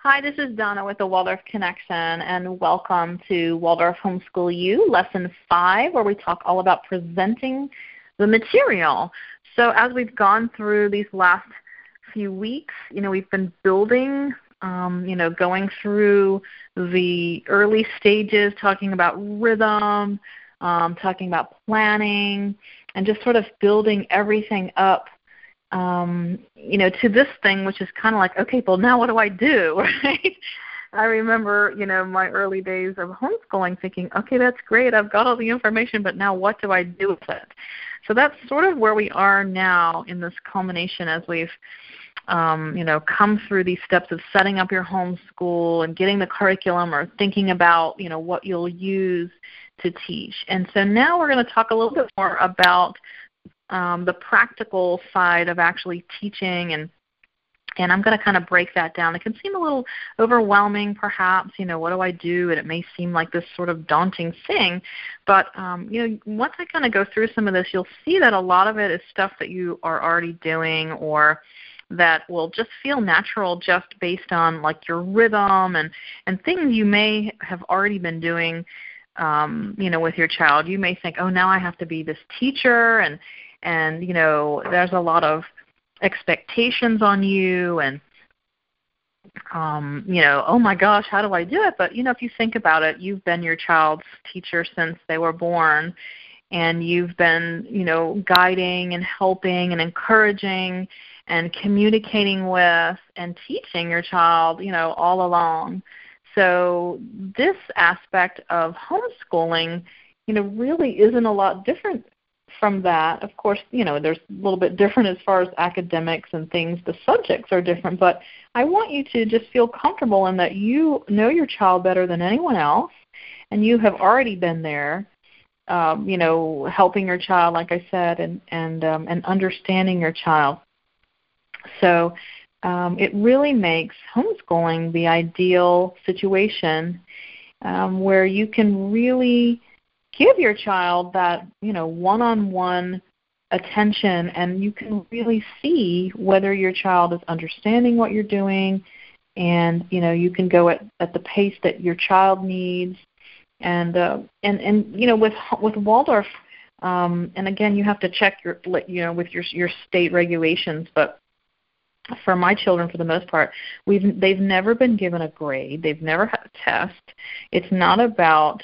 Hi, this is Donna with the Waldorf Connection, and welcome to Waldorf Homeschool U, Lesson 5, where we talk all about presenting the material. So as we've gone through these last few weeks, we've been building, going through the early stages, talking about rhythm, talking about planning, and just sort of building everything up to this thing, which is kind of like, okay, well, now what do I do, right? I remember, my early days of homeschooling thinking, okay, that's great, I've got all the information, but now what do I do with it? So that's sort of where we are now in this culmination as we've, come through these steps of setting up your homeschool and getting the curriculum or thinking about, what you'll use to teach. And so now we're going to talk a little bit more about the practical side of actually teaching, and I'm going to kind of break that down. It can seem a little overwhelming, perhaps. What do I do? And it may seem like this sort of daunting thing, but once I kind of go through some of this, you'll see that a lot of it is stuff that you are already doing, or that will just feel natural just based on like your rhythm and things you may have already been doing. With your child, you may think, oh, now I have to be this teacher, and there's a lot of expectations on you, and oh my gosh, how do I do it? But if you think about it, you've been your child's teacher since they were born, and you've been guiding and helping and encouraging and communicating with and teaching your child all along. So this aspect of homeschooling really isn't a lot different from that. Of course, there's a little bit different as far as academics and things. The subjects are different, but I want you to just feel comfortable in that you know your child better than anyone else, and you have already been there, helping your child, like I said, and understanding your child. So it really makes homeschooling the ideal situation where you can really give your child that, one-on-one attention, and you can really see whether your child is understanding what you're doing, and, you can go at the pace that your child needs. And with Waldorf, and again, you have to check with your state regulations, but for my children, for the most part, they've never been given a grade. They've never had a test. It's not about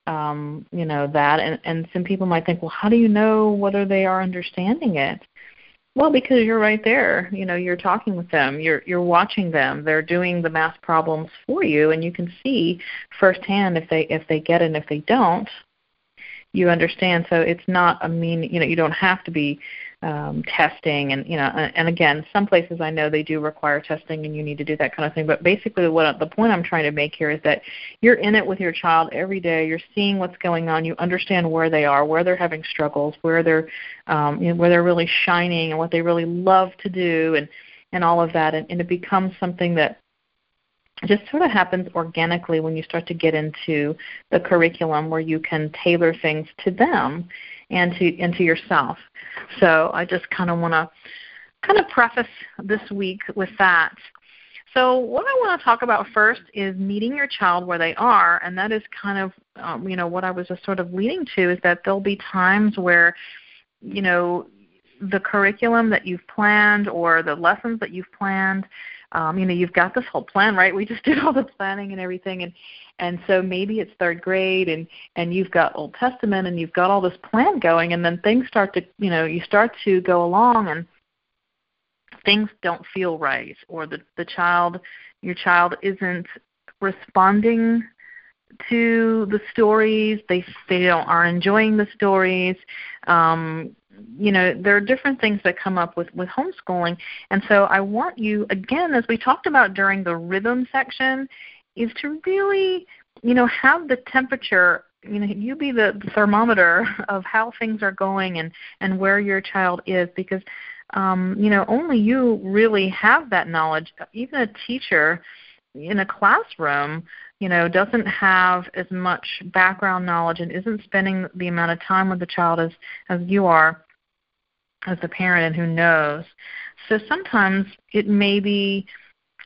that. And some people might think, well, how do you know whether they are understanding it? Well, because you're right there. You're talking with them. You're watching them. They're doing the math problems for you, and you can see firsthand if they get it and if they don't. You understand. So it's not you don't have to be testing, and again, some places I know they do require testing, and you need to do that kind of thing. But basically, the point I'm trying to make here is that you're in it with your child every day. You're seeing what's going on. You understand where they are, where they're having struggles, where they're really shining, and what they really love to do, and all of that. And it becomes something that just sort of happens organically when you start to get into the curriculum, where you can tailor things to them and to yourself. So I just kind of want to preface this week with that. So what I want to talk about first is meeting your child where they are, and that is kind of what I was just sort of leading to, is that there'll be times where the curriculum that you've planned or the lessons that you've planned, you've got this whole plan, right? We just did all the planning and everything, and so maybe it's third grade, and you've got Old Testament, and you've got all this plan going, and then things start to, you start to go along, and things don't feel right, or your child isn't responding to the stories. They are enjoying the stories. There are different things that come up with homeschooling. And so I want you, again, as we talked about during the rhythm section, is to really, have the temperature, you be the thermometer of how things are going and where your child is, because, only you really have that knowledge. Even a teacher in a classroom, doesn't have as much background knowledge and isn't spending the amount of time with the child as you are as a parent and who knows. So sometimes it may be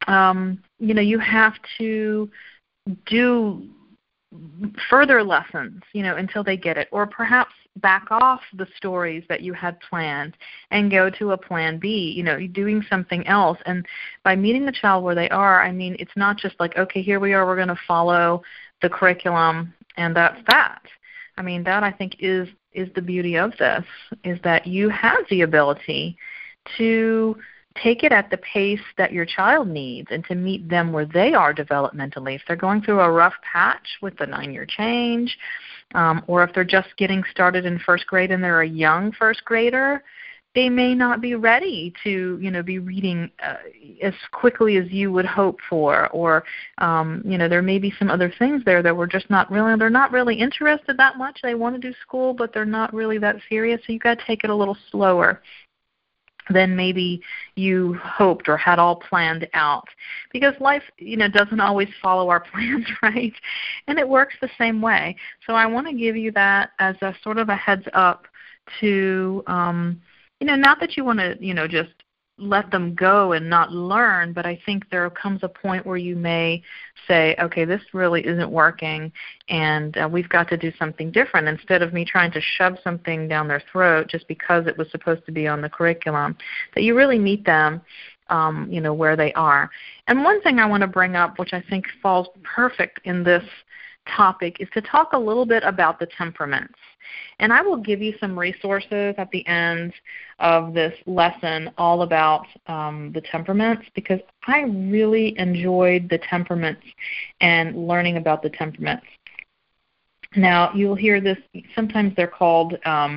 you have to do further lessons, until they get it, or perhaps back off the stories that you had planned and go to a plan B, you're doing something else. And by meeting the child where they are, it's not just like, okay, here we are, we're going to follow the curriculum and that's that. That I think is the beauty of this, is that you have the ability to take it at the pace that your child needs and to meet them where they are developmentally. If they're going through a rough patch with the 9-year change, or if they're just getting started in first grade and they're a young first grader, they may not be ready to, be reading as quickly as you would hope for, or, there may be some other things there that they're not really interested that much. They want to do school, but they're not really that serious, so you've got to take it a little slower than maybe you hoped or had all planned out. Because life, doesn't always follow our plans, right? And it works the same way. So I want to give you that as a sort of a heads up to, not that you want to, just let them go and not learn, but I think there comes a point where you may say, okay, this really isn't working, and we've got to do something different, instead of me trying to shove something down their throat just because it was supposed to be on the curriculum, that you really meet them, where they are. And one thing I want to bring up, which I think falls perfect in this topic, is to talk a little bit about the temperaments. And I will give you some resources at the end of this lesson all about the temperaments, because I really enjoyed the temperaments and learning about the temperaments. Now, you'll hear this, sometimes they're called, oh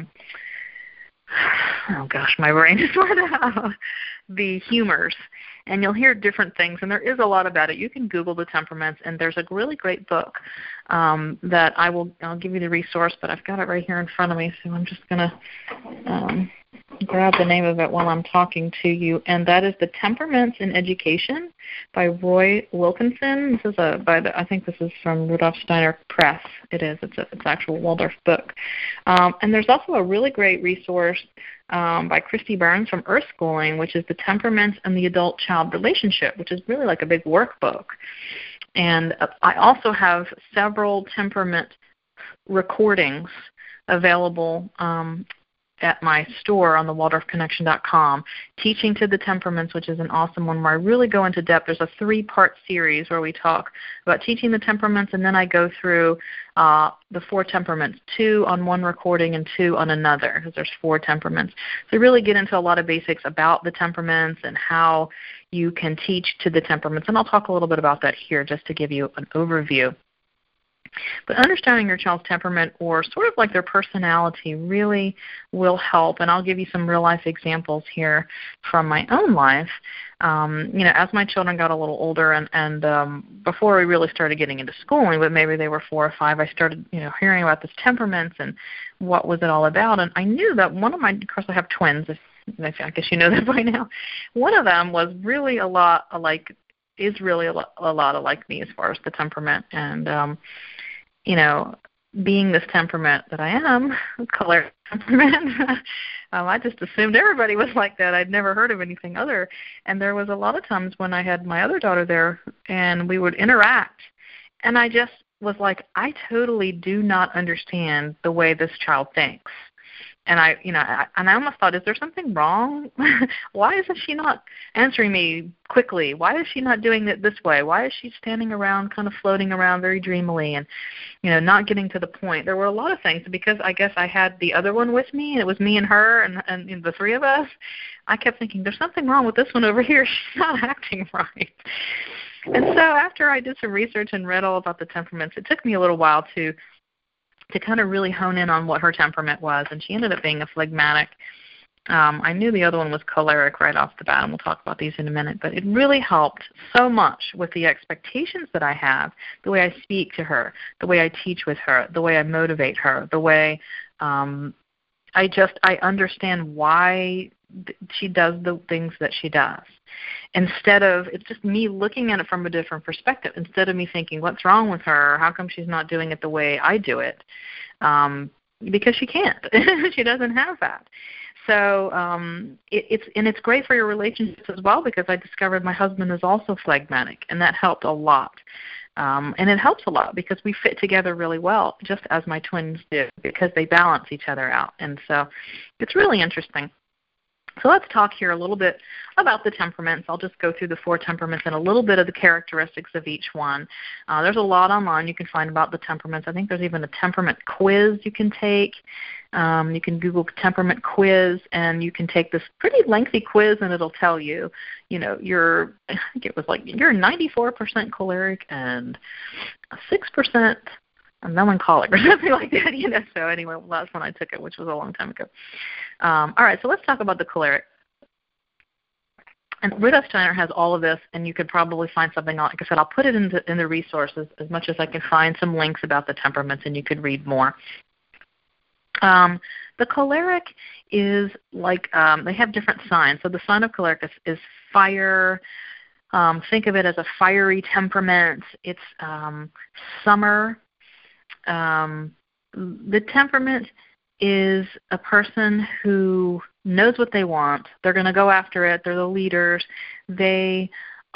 gosh, my brain just went out, the humors. And you'll hear different things, and there is a lot about it. You can Google the temperaments, and there's a really great book that I'll give you the resource, but I've got it right here in front of me, so I'm just going to grab the name of it while I'm talking to you, and that is The Temperaments in Education by Roy Wilkinson. This is I think this is from Rudolf Steiner Press. It is. It's an actual Waldorf book. And there's also a really great resource by Christy Burns from Earth Schooling, which is The Temperaments and the Adult-Child Relationship, which is really like a big workbook. And I also have several temperament recordings available at my store on the WaldorfConnection.com, Teaching to the Temperaments, which is an awesome one where I really go into depth. There's a 3-part series where we talk about teaching the temperaments, and then I go through the 4 temperaments, 2 on one recording and 2 on another, because there's 4 temperaments. So we really get into a lot of basics about the temperaments and how you can teach to the temperaments, and I'll talk a little bit about that here just to give you an overview. But understanding your child's temperament, or sort of like their personality, really will help. And I'll give you some real-life examples here from my own life. As my children got a little older, and before we really started getting into schooling, but maybe they were 4 or 5, I started, hearing about this temperaments and what was it all about. And I knew that one of my, of course I have twins, I guess you know that by now. One of them was really a lot alike, is really a lot alike me as far as the temperament. And being this temperament that I am, choleric temperament, I just assumed everybody was like that. I'd never heard of anything other. And there was a lot of times when I had my other daughter there and we would interact, and I just was like, I totally do not understand the way this child thinks. And I almost thought, is there something wrong? Why isn't she not answering me quickly? Why is she not doing it this way? Why is she standing around, kind of floating around very dreamily and, not getting to the point? There were a lot of things, because I guess I had the other one with me, and it was me and her and the 3 of us. I kept thinking, there's something wrong with this one over here. She's not acting right. And so after I did some research and read all about the temperaments, it took me a little while to kind of really hone in on what her temperament was, and she ended up being a phlegmatic. I knew the other one was choleric right off the bat, and we'll talk about these in a minute, but it really helped so much with the expectations that I have, the way I speak to her, the way I teach with her, the way I motivate her, the way I understand why she does the things that she does. Instead of, it's just me looking at it from a different perspective, instead of me thinking, what's wrong with her? How come she's not doing it the way I do it? Because she can't. She doesn't have that. So it's great for your relationships as well, because I discovered my husband is also phlegmatic, and that helped a lot. And it helps a lot because we fit together really well, just as my twins do, because they balance each other out. And so it's really interesting. So let's talk here a little bit about the temperaments. I'll just go through the 4 temperaments and a little bit of the characteristics of each one. There's a lot online you can find about the temperaments. I think there's even a temperament quiz you can take. You can Google temperament quiz, and you can take this pretty lengthy quiz, and it'll tell you, I think it was like you're 94% choleric and 6% melancholic or something like that. So anyway, that's when I took it, which was a long time ago. All right, so let's talk about the choleric. And Rudolf Steiner has all of this, and you could probably find something. Like I said, I'll put it in the resources as much as I can find some links about the temperaments, and you could read more. The choleric is like they have different signs. So the sign of choleric is fire. Think of it as a fiery temperament. It's summer. The temperament is a person who knows what they want. They're going to go after it. They're the leaders. They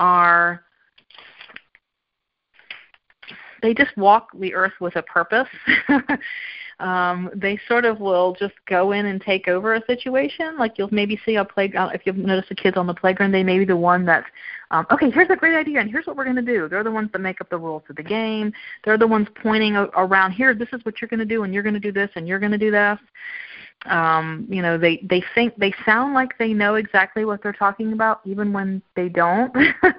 just walk the earth with a purpose. They sort of will just go in and take over a situation. Like you'll maybe see a playground. If you've noticed the kids on the playground, they may be the one that's, okay, here's a great idea, and here's what we're going to do. They're the ones that make up the rules of the game. They're the ones pointing around here. This is what you're going to do, and you're going to do this, and you're going to do this. They sound like they know exactly what they're talking about, even when they don't.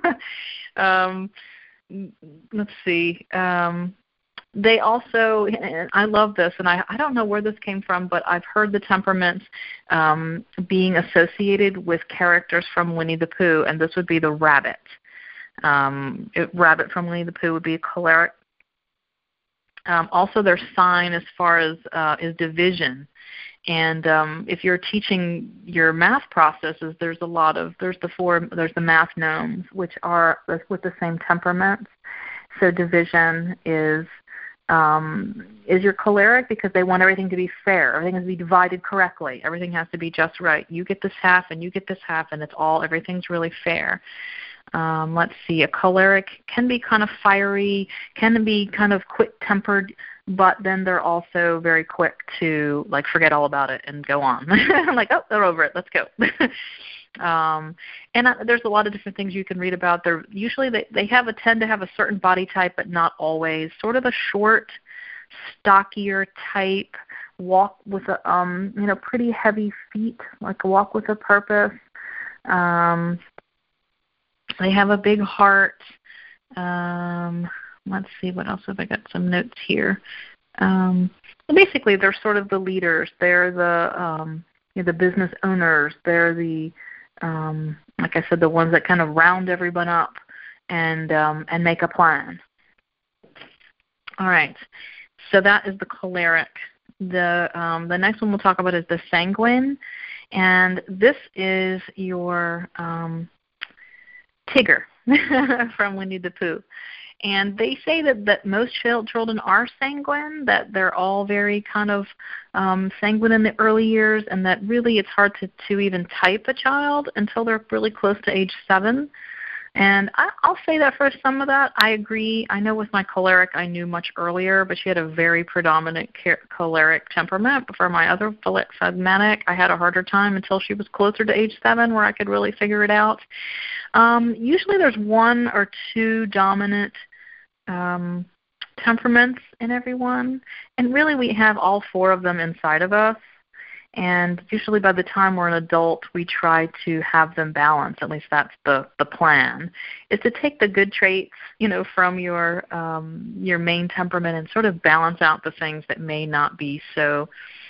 Let's see. They also, and I love this, and I don't know where this came from, but I've heard the temperaments being associated with characters from Winnie the Pooh, and this would be the rabbit. Rabbit from Winnie the Pooh would be a choleric. Also, their sign as far as is division. And if you're teaching your math processes, there's the math gnomes, which are with the same temperaments. So division is your choleric, because they want everything to be fair. Everything has to be divided correctly. Everything has to be just right. You get this half, and you get this half, and everything's really fair. Let's see. A choleric can be kind of fiery, can be kind of quick-tempered, but then they're also very quick to forget all about it and go on. Oh, they're over it. Let's go. There's a lot of different things you can read about. Usually they tend to have a certain body type, but not always. Sort of a short, stockier type. Walk with a pretty heavy feet, like a walk with a purpose. They have a big heart. Let's see, what else have I got? Some notes here. Basically, they're sort of the leaders. They're the business owners. They're the like I said, the ones that kind of round everyone up and make a plan. All right. So that is the choleric. The next one we'll talk about is the sanguine, and this is your Tigger from Winnie the Pooh. And they say that most children are sanguine, that they're all very kind of sanguine in the early years, and that really it's hard to even type a child until they're really close to age 7. And I'll say that for some of that, I agree. I know with my choleric, I knew much earlier, but she had a very predominant choleric temperament. But for my other phlegmatic, I had a harder time until she was closer to age 7, where I could really figure it out. Usually there's 1 or 2 dominant temperaments in everyone, and really we have all 4 of them inside of us. And usually by the time we're an adult, we try to have them balanced. At least that's the plan, is to take the good traits, from your main temperament and sort of balance out the things that may not be so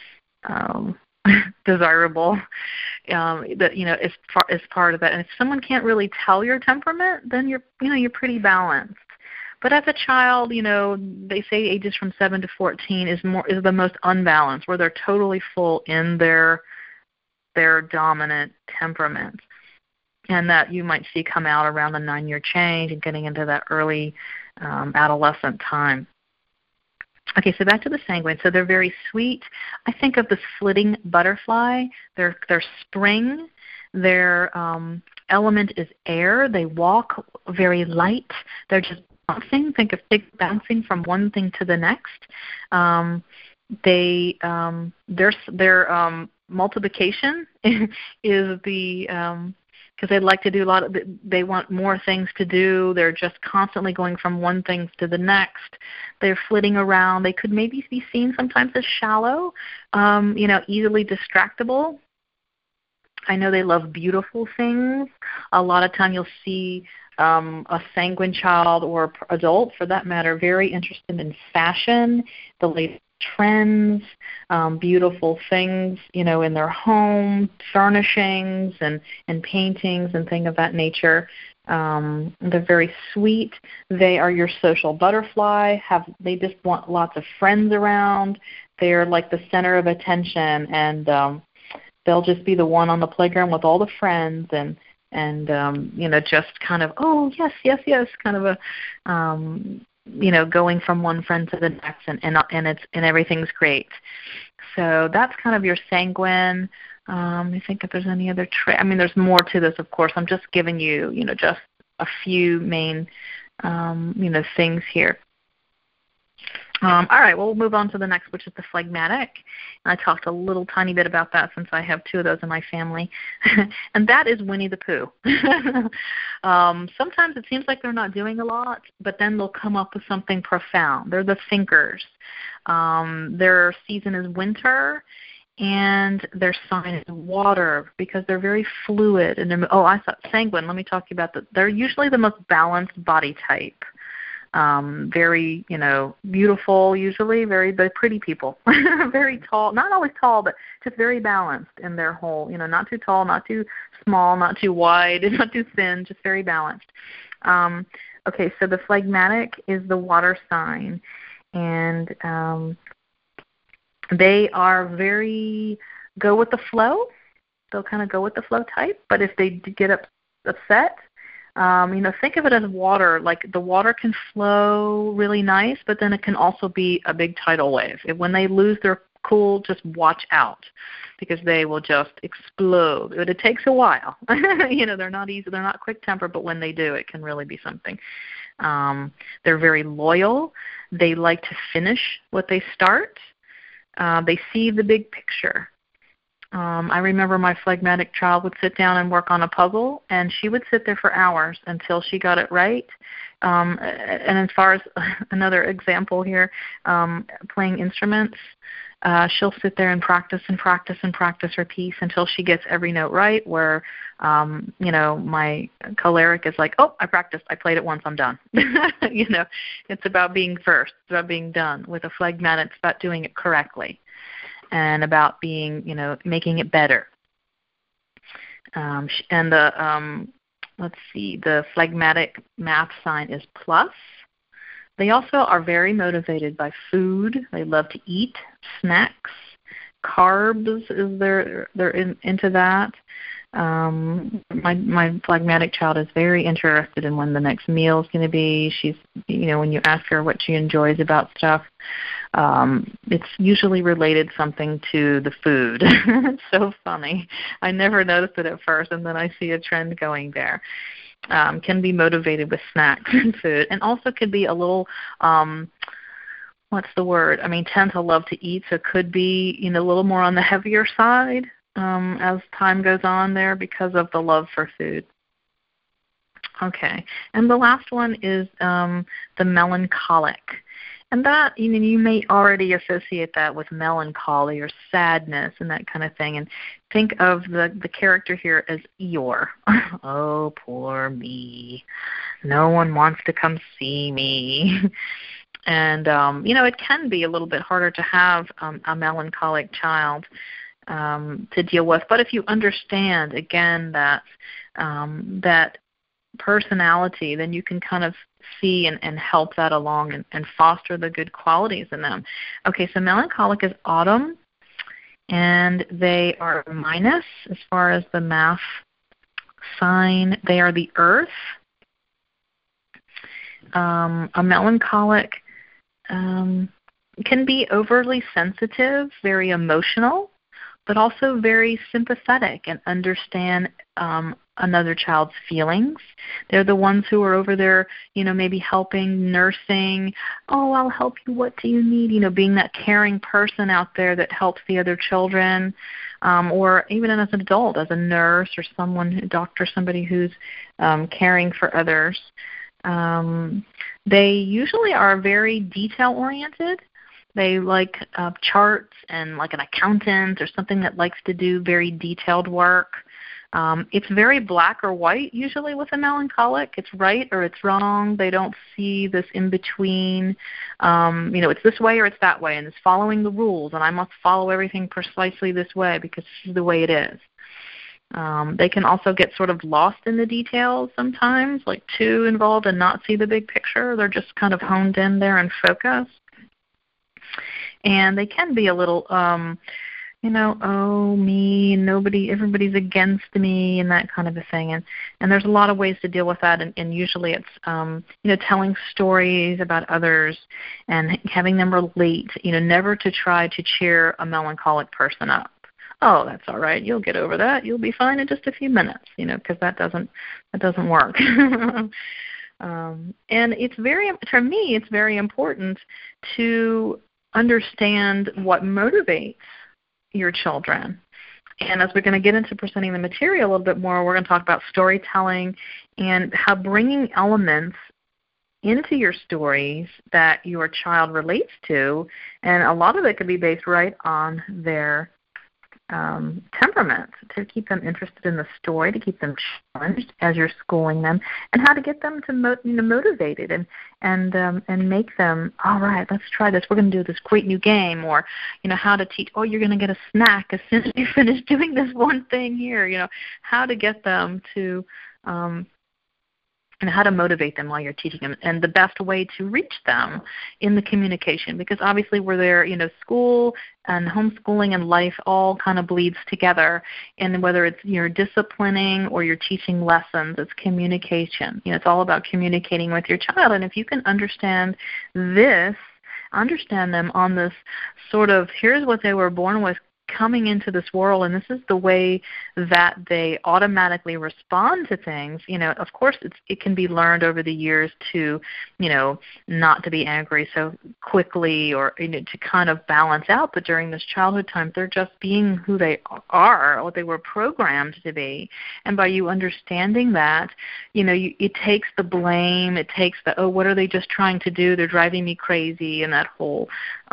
desirable. That as part of that. And if someone can't really tell your temperament, then you're pretty balanced. But as a child, they say ages from 7 to 14 is the most unbalanced, where they're totally full in their dominant temperament, and that you might see come out around the 9-year change and getting into that early adolescent time. Okay, so back to the sanguine. So they're very sweet. I think of the flitting butterfly. They're spring. Their element is air. They walk very light. They're just bouncing. Think of big bouncing from one thing to the next. Their multiplication is because they like to do they want more things to do. They're just constantly going from one thing to the next. They're flitting around. They could maybe be seen sometimes as shallow, easily distractible. I know they love beautiful things. A lot of time you'll see a sanguine child or adult, for that matter, very interested in fashion, the latest trends, beautiful things, in their home, furnishings and paintings and things of that nature. They're very sweet. They are your social butterfly. They just want lots of friends around. They're like the center of attention, and they'll just be the one on the playground with all the friends and just kind of, oh, yes, yes, yes, kind of a going from one friend to the next, and everything's great. So that's kind of your sanguine. I think if there's any other there's more to this, of course. I'm just giving you, just a few main, things here. All right, well, we'll move on to the next, which is the phlegmatic. And I talked a little tiny bit about that since I have two of those in my family. And that is Winnie the Pooh. Sometimes it seems like they're not doing a lot, but then they'll come up with something profound. They're the thinkers. Their season is winter, and their sign is water because they're very fluid. And I thought sanguine. Let me talk to you about that. They're usually the most balanced body type. Very, beautiful usually, very pretty people. Very tall, not always tall, but just very balanced in their whole, not too tall, not too small, not too wide, not too thin, just very balanced. Okay, so the phlegmatic is the water sign, and they are very go with the flow. They'll kind of go with the flow type, but if they get upset, think of it as water. Like the water can flow really nice, but then it can also be a big tidal wave. When they lose their cool, just watch out because they will just explode. But it takes a while. They're not easy. They're not quick-tempered, but when they do, it can really be something. They're very loyal. They like to finish what they start. They see the big picture. I remember my phlegmatic child would sit down and work on a puzzle, and she would sit there for hours until she got it right. And as far as another example here, playing instruments, she'll sit there and practice and practice and practice her piece until she gets every note right, where, my choleric is like, oh, I practiced. I played it once. I'm done. It's about being first. It's about being done. With a phlegmatic, it's about doing it correctly. And about being, making it better. And the phlegmatic math sign is plus. They also are very motivated by food. They love to eat snacks. Carbs they're into that. My phlegmatic child is very interested in when the next meal is going to be. She's, when you ask her what she enjoys about stuff, it's usually related something to the food. It's so funny. I never noticed it at first, and then I see a trend going there. Can be motivated with snacks and food, and also could be a little, what's the word? Tend to love to eat, so it could be, a little more on the heavier side as time goes on there because of the love for food. Okay, and the last one is the melancholic. And that, you may already associate that with melancholy or sadness and that kind of thing. And think of the character here as Eeyore. Oh, poor me. No one wants to come see me. And, it can be a little bit harder to have a melancholic child to deal with. But if you understand, again, that personality, then you can kind of see and help that along and foster the good qualities in them. Okay, so melancholic is autumn, and they are minus as far as the math sign. They are the earth. A melancholic, can be overly sensitive, very emotional, but also very sympathetic and understand another child's feelings. They're the ones who are over there, maybe helping, nursing. Oh, I'll help you. What do you need? Being that caring person out there that helps the other children, or even as an adult, as a nurse or a doctor, somebody who's caring for others. They usually are very detail-oriented. They like charts and like an accountant or something that likes to do very detailed work. It's very black or white usually with a melancholic. It's right or it's wrong. They don't see this in between. It's this way or it's that way, and it's following the rules, and I must follow everything precisely this way because this is the way it is. They can also get sort of lost in the details sometimes, like too involved and not see the big picture. They're just kind of honed in there and focused. And they can be a little, oh, me, everybody's against me, and that kind of a thing. And there's a lot of ways to deal with that, and usually it's, telling stories about others and having them relate, never to try to cheer a melancholic person up. Oh, that's all right. You'll get over that. You'll be fine in just a few minutes, because that doesn't work. And for me, it's very important to understand what motivates your children. And as we're going to get into presenting the material a little bit more, we're going to talk about storytelling and how bringing elements into your stories that your child relates to, and a lot of it could be based right on their temperament, to keep them interested in the story, to keep them challenged as you're schooling them, and how to get them to motivated and make them, all right, let's try this. We're going to do this great new game, or how to teach. Oh, you're going to get a snack as soon as you finish doing this one thing here. How to get them to and how to motivate them while you're teaching them, and the best way to reach them in the communication, because obviously we're there, school and homeschooling and life all kind of bleeds together, and whether it's you're disciplining or you're teaching lessons, it's communication. It's all about communicating with your child, and if you can understand them on this sort of, here's what they were born with, coming into this world, and this is the way that they automatically respond to things. Of course, it can be learned over the years to, not to be angry so quickly, or to kind of balance out. But during this childhood time, they're just being who they are, what they were programmed to be. And by you understanding that, it takes the blame. It takes the, oh, what are they just trying to do? They're driving me crazy, and that whole,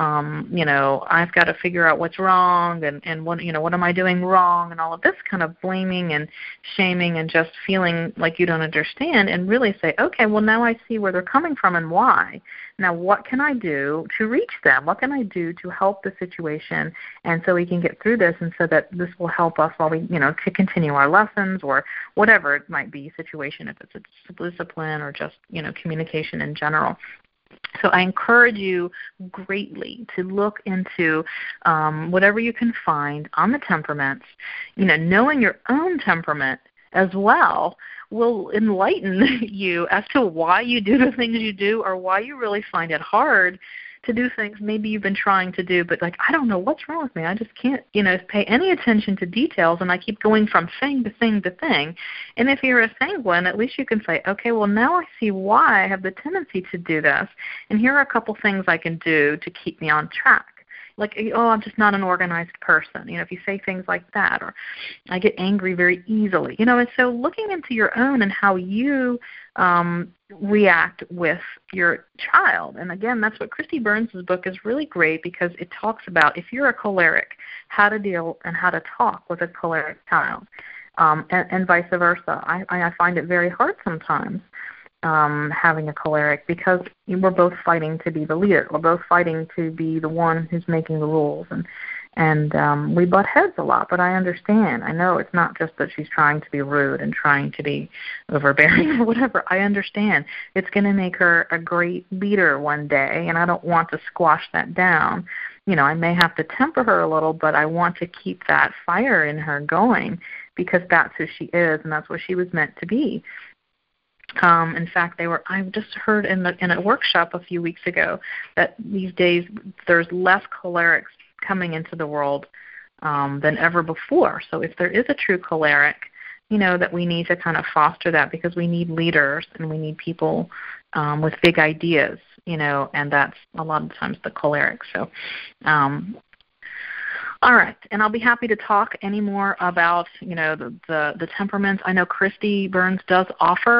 I've got to figure out what's wrong. And what am I doing wrong, and all of this kind of blaming and shaming and just feeling like you don't understand, and really say, okay, well, now I see where they're coming from and why. Now what can I do to reach them? What can I do to help the situation, and so we can get through this, and so that this will help us while we, to continue our lessons, or whatever it might be situation, if it's a discipline or just, communication in general. So I encourage you greatly to look into whatever you can find on the temperaments. Knowing your own temperament as well will enlighten you as to why you do the things you do, or why you really find it hard to do things maybe you've been trying to do, but I don't know what's wrong with me. I just can't, pay any attention to details, and I keep going from thing to thing to thing. And if you're a sanguine, at least you can say, okay, well, now I see why I have the tendency to do this, and here are a couple things I can do to keep me on track. Like, oh, I'm just not an organized person. If you say things like that, or I get angry very easily. And so looking into your own and how you react with your child. And again, that's what Christy Burns' book is really great, because it talks about, if you're a choleric, how to deal and how to talk with a choleric child, and vice versa. I find it very hard sometimes. Having a choleric, because we're both fighting to be the leader. We're both fighting to be the one who's making the rules, and we butt heads a lot. But I understand. I know it's not just that she's trying to be rude and trying to be overbearing or whatever. I understand. It's going to make her a great leader one day, and I don't want to squash that down. I may have to temper her a little, but I want to keep that fire in her going, because that's who she is, and that's what she was meant to be. In fact, I just heard in a workshop a few weeks ago that these days there's less cholerics coming into the world than ever before. So if there is a true choleric, that we need to kind of foster that, because we need leaders and we need people with big ideas, and that's a lot of times the choleric. So, all right, and I'll be happy to talk any more about, the temperaments. I know Christy Burns does offer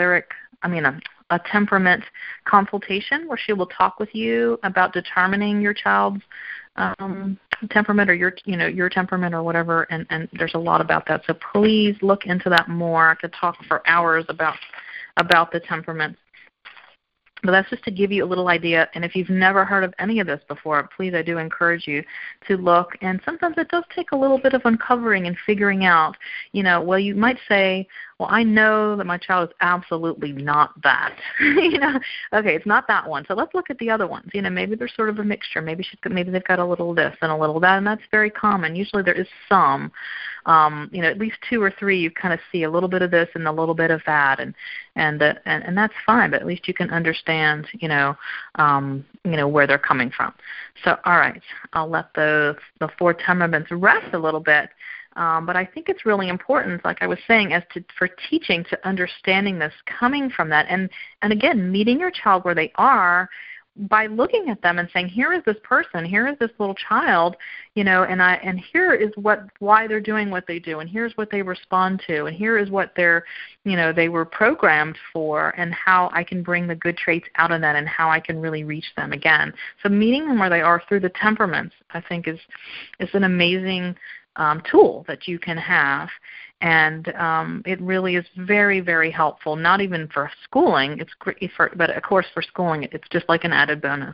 a temperament consultation where she will talk with you about determining your child's temperament, or your temperament or whatever, and there's a lot about that. So please look into that more. I could talk for hours about the temperaments. But that's just to give you a little idea. And if you've never heard of any of this before, please, I do encourage you to look. And sometimes it does take a little bit of uncovering and figuring out, well, you might say, well, I know that my child is absolutely not that. Okay, it's not that one. So let's look at the other ones. Maybe they're sort of a mixture. Maybe they've got a little this and a little that, and that's very common. Usually there is some, at least 2 or 3. You kind of see a little bit of this and a little bit of that, and that's fine. But at least you can understand, where they're coming from. So, all right, I'll let the 4 temperaments rest a little bit. But I think it's really important, like I was saying, for teaching, to understanding this, coming from that, and again, meeting your child where they are by looking at them and saying, here is this person, here is this little child, and here is why they're doing what they do, and here's what they respond to, and here is what they were programmed for, and how I can bring the good traits out of that, and how I can really reach them again. So meeting them where they are through the temperaments, I think, is an amazing tool that you can have, and it really is very, very helpful. Not even for schooling, it's great but of course for schooling, it's just like an added bonus.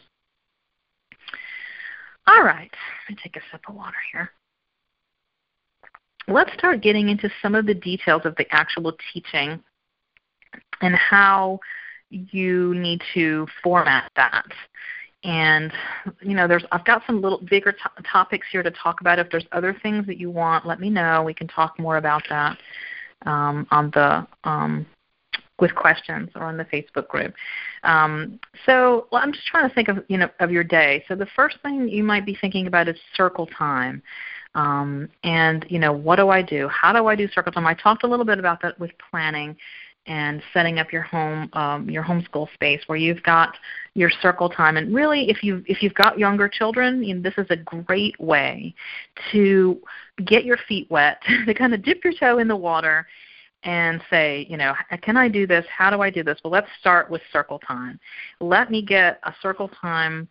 All right, let me take a sip of water here. Let's start getting into some of the details of the actual teaching and how you need to format that. And, I've got some little bigger topics here to talk about. If there's other things that you want, let me know. We can talk more about that with questions or on the Facebook group. So I'm just trying to think of your day. So the first thing you might be thinking about is circle time. And, what do I do? How do I do circle time? I talked a little bit about that with planning and setting up your homeschool space where you've got your circle time. And really, if you've got younger children, this is a great way to get your feet wet, to kind of dip your toe in the water and say, can I do this? How do I do this? Well, let's start with circle time. Let me get a circle time,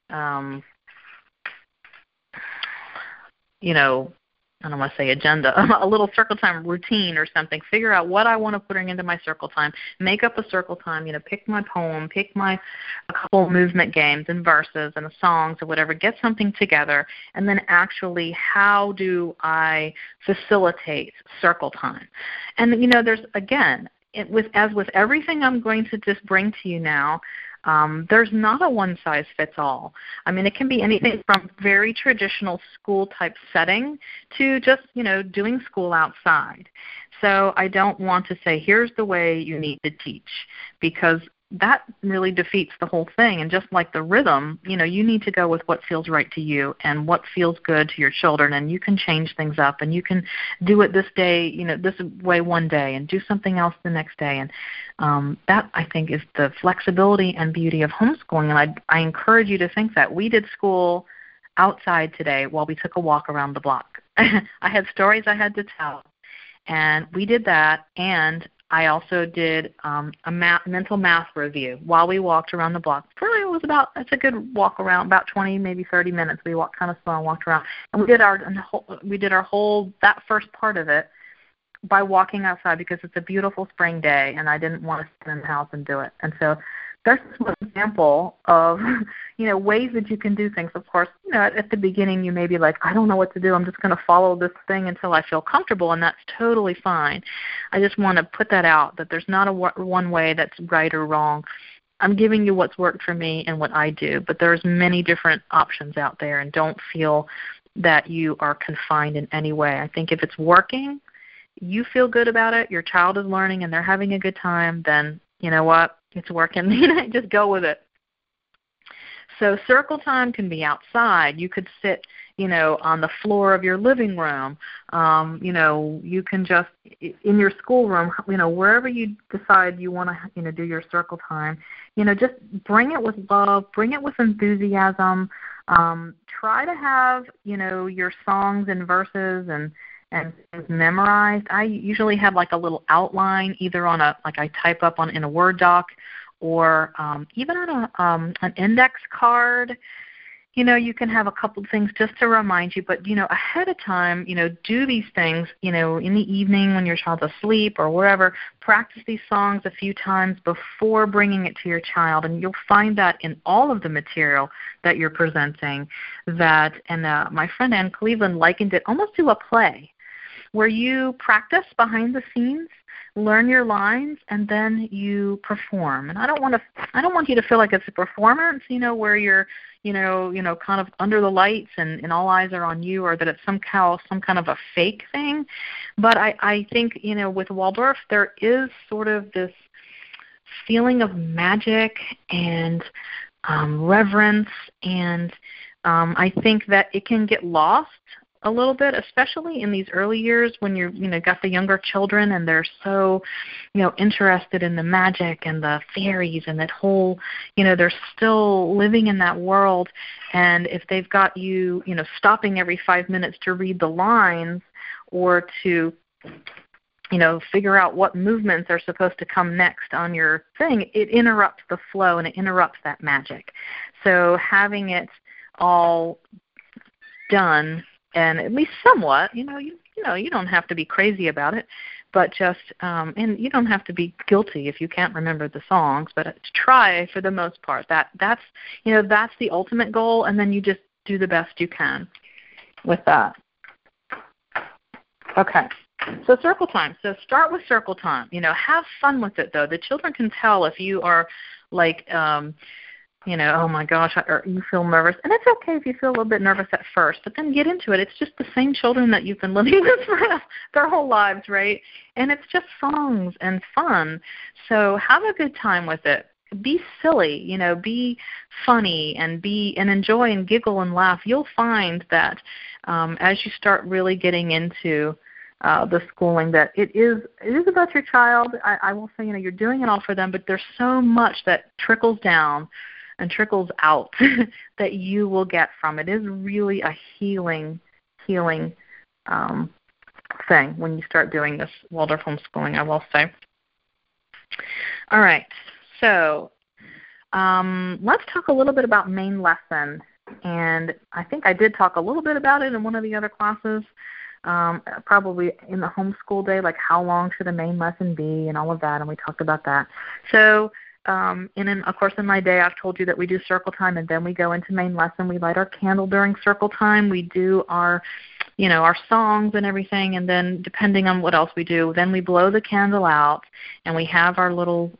I don't want to say agenda, a little circle time routine or something. Figure out what I want to put into my circle time. Make up a circle time, pick my poem, pick a couple movement games and verses and songs or whatever. Get something together, and then actually, how do I facilitate circle time? And, there's, again, as with everything I'm going to just bring to you now, there's not a one-size-fits-all. I mean, it can be anything from very traditional school-type setting to just, doing school outside. So I don't want to say, here's the way you need to teach, because that really defeats the whole thing. And just like the rhythm, you need to go with what feels right to you and what feels good to your children. And you can change things up, and you can do it this day, this way one day, and do something else the next day. And that, I think, is the flexibility and beauty of homeschooling. And I encourage you to think that. We did school outside today while we took a walk around the block. I had stories I had to tell, and we did that. And I also did a mental math review while we walked around the block. Probably it's a good walk around, about 20, maybe 30 minutes. We walked kind of slow and walked around. And we did our whole, that first part of it by walking outside, because it's a beautiful spring day and I didn't want to sit in the house and do it. And so that's just one example of, ways that you can do things. Of course, at the beginning you may be like, I don't know what to do. I'm just going to follow this thing until I feel comfortable, and that's totally fine. I just want to put that out, that there's not one way that's right or wrong. I'm giving you what's worked for me and what I do, but there's many different options out there, and don't feel that you are confined in any way. I think if it's working, you feel good about it, your child is learning, and they're having a good time, then you know what? It's working. Just go with it. So circle time can be outside. You could sit, on the floor of your living room. You can just, in your schoolroom, wherever you decide you want to, do your circle time, just bring it with love, bring it with enthusiasm. Try to have, your songs and verses and things memorized. I usually have like a little outline, either on I type up in a Word doc, or even on an index card. You can have a couple of things just to remind you, but, ahead of time, do these things, in the evening when your child's asleep or wherever. Practice these songs a few times before bringing it to your child, and you'll find that in all of the material that you're presenting. And my friend Ann Cleveland likened it almost to a play, where you practice behind the scenes, learn your lines, and then you perform. And I don't want you to feel like it's a performance, where you're, kind of under the lights and all eyes are on you, or that it's some kind of a fake thing. But I think, with Waldorf, there is sort of this feeling of magic and reverence, and I think that it can get lost a little bit, especially in these early years when you're, got the younger children and they're so, interested in the magic and the fairies and that whole, they're still living in that world. And if they've got you, stopping every 5 minutes to read the lines or to, figure out what movements are supposed to come next on your thing, it interrupts the flow and it interrupts that magic. So having it all done, and at least somewhat, you don't have to be crazy about it, but just, and you don't have to be guilty if you can't remember the songs, but try for the most part. That's the ultimate goal, and then you just do the best you can with that. Okay. So circle time. So start with circle time. Have fun with it, though. The children can tell if you are like, oh my gosh, or you feel nervous. And it's okay if you feel a little bit nervous at first, but then get into it. It's just the same children that you've been living with for their whole lives, right? And it's just songs and fun. So have a good time with it. Be silly, be funny and enjoy and giggle and laugh. You'll find that as you start really getting into the schooling, that it is about your child. I will say, you're doing it all for them, but there's so much that trickles down and trickles out that you will get from it. It is really a healing thing when you start doing this Waldorf homeschooling, I will say. All right, so let's talk a little bit about main lesson. And I think I did talk a little bit about it in one of the other classes, probably in the homeschool day, like how long should a main lesson be and all of that, and we talked about that. So of course, in my day, I've told you that we do circle time, and then we go into main lesson. We light our candle during circle time. We do our songs and everything, and then depending on what else we do, then we blow the candle out, and we have our little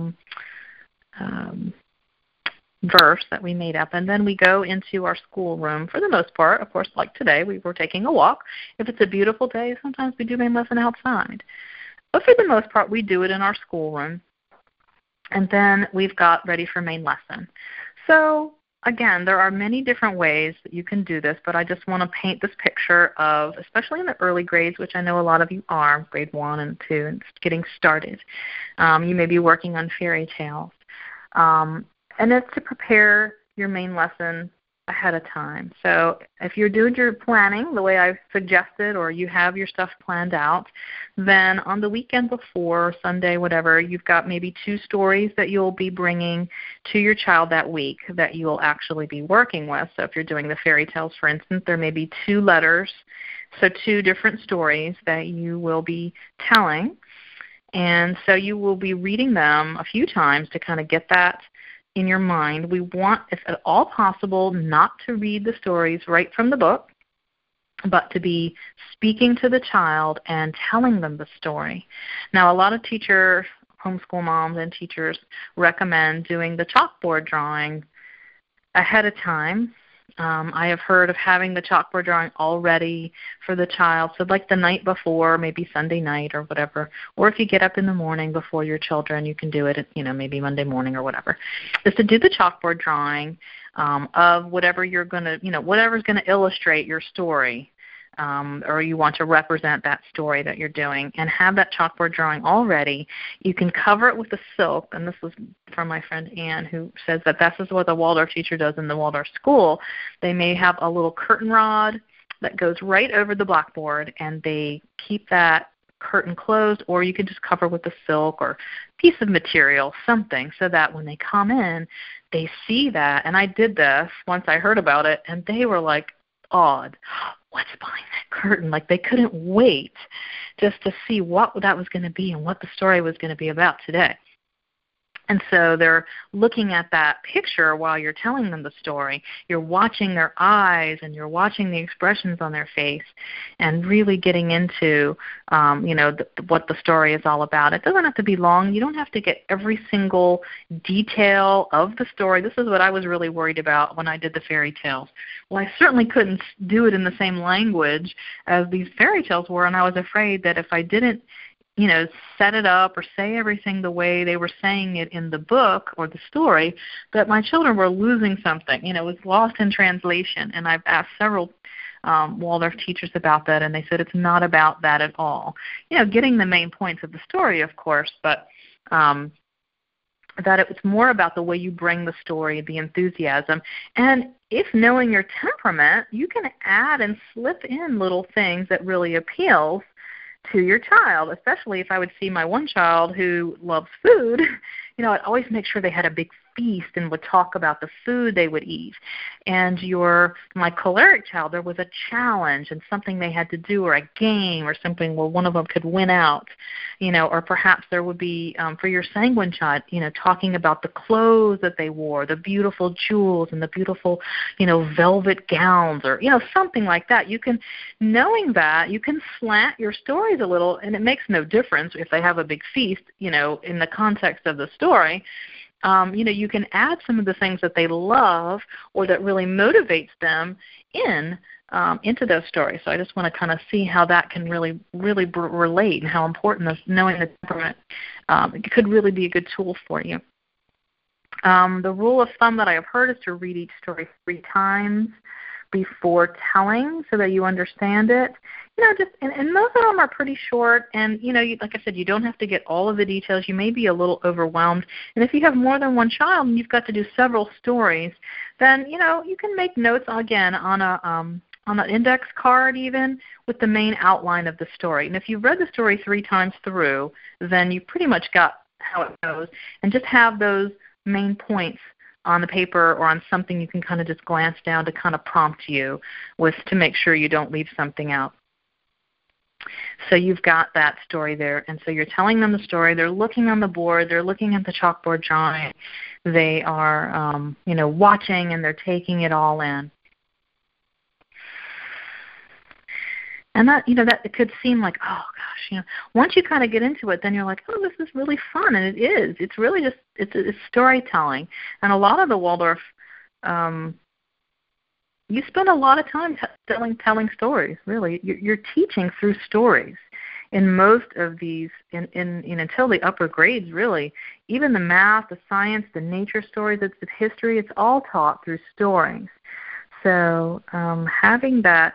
verse that we made up, and then we go into our schoolroom for the most part. Of course, like today, we were taking a walk. If it's a beautiful day, sometimes we do main lesson outside. But for the most part, we do it in our schoolroom. And then we've got ready for main lesson. So, again, there are many different ways that you can do this, but I just want to paint this picture of, especially in the early grades, which I know a lot of you are, grade 1 and 2, and getting started. You may be working on fairy tales. And it's to prepare your main lesson ahead of time. So if you're doing your planning the way I've suggested, or you have your stuff planned out, then on the weekend before, Sunday, whatever, you've got maybe 2 stories that you'll be bringing to your child that week that you will actually be working with. So if you're doing the fairy tales, for instance, there may be 2 letters, so 2 different stories that you will be telling. And so you will be reading them a few times to kind of get that in your mind. We want, if at all possible, not to read the stories right from the book, but to be speaking to the child and telling them the story. Now, a lot of homeschool moms and teachers recommend doing the chalkboard drawing ahead of time, I have heard of having the chalkboard drawing all ready for the child, so like the night before, maybe Sunday night or whatever, or if you get up in the morning before your children, you can do it, maybe Monday morning or whatever, is to do the chalkboard drawing of whatever you're going to, whatever's going to illustrate your story. Or you want to represent that story that you're doing, and have that chalkboard drawing all ready. You can cover it with a silk, and this was from my friend Anne, who says that this is what the Waldorf teacher does in the Waldorf school. They may have a little curtain rod that goes right over the blackboard, and they keep that curtain closed, or you can just cover with a silk or piece of material, something, so that when they come in, they see that. And I did this once I heard about it, and they were like awed. What's behind that curtain? Like, they couldn't wait just to see what that was going to be and what the story was going to be about today. And so they're looking at that picture while you're telling them the story. You're watching their eyes and you're watching the expressions on their face and really getting into, what the story is all about. It doesn't have to be long. You don't have to get every single detail of the story. This is what I was really worried about when I did the fairy tales. Well, I certainly couldn't do it in the same language as these fairy tales were, and I was afraid that if I didn't set it up or say everything the way they were saying it in the book or the story, that my children were losing something. It was lost in translation. And I've asked several Waldorf teachers about that, and they said it's not about that at all. Getting the main points of the story, of course, but that it was more about the way you bring the story, the enthusiasm. And if knowing your temperament, you can add and slip in little things that really appeals to your child, especially if I would see my one child who loves food. I'd always make sure they had a big feast and would talk about the food they would eat. And my choleric child, there was a challenge and something they had to do, or a game or something where one of them could win out, or perhaps there would be, for your sanguine child, talking about the clothes that they wore, the beautiful jewels and the beautiful, velvet gowns, or, something like that. Knowing that, you can slant your stories a little, and it makes no difference if they have a big feast, in the context of the story. You can add some of the things that they love or that really motivates them into those stories. So I just want to kind of see how that can really relate, and how important knowing the temperament could really be a good tool for you. The rule of thumb that I have heard is to read each story 3 times before telling, so that you understand it. And most of them are pretty short, and like I said, you don't have to get all of the details. You may be a little overwhelmed, and if you have more than one child and you've got to do several stories, then you can make notes again on an index card, even with the main outline of the story. And if you've read the story 3 times through, then you pretty much got how it goes, and just have those main points on the paper or on something you can kind of just glance down to kind of prompt you to make sure you don't leave something out. So you've got that story there, and so you're telling them the story. They're looking on the board. They're looking at the chalkboard drawing. They are, watching, and they're taking it all in. And that, that it could seem like, oh gosh, once you kind of get into it, then you're like, oh, this is really fun, and it is. It's really just it's storytelling, and a lot of the Waldorf. You spend a lot of time telling stories, really. You're teaching through stories in most of these, until the upper grades, really. Even the math, the science, the nature stories, the history, it's all taught through stories. So having that,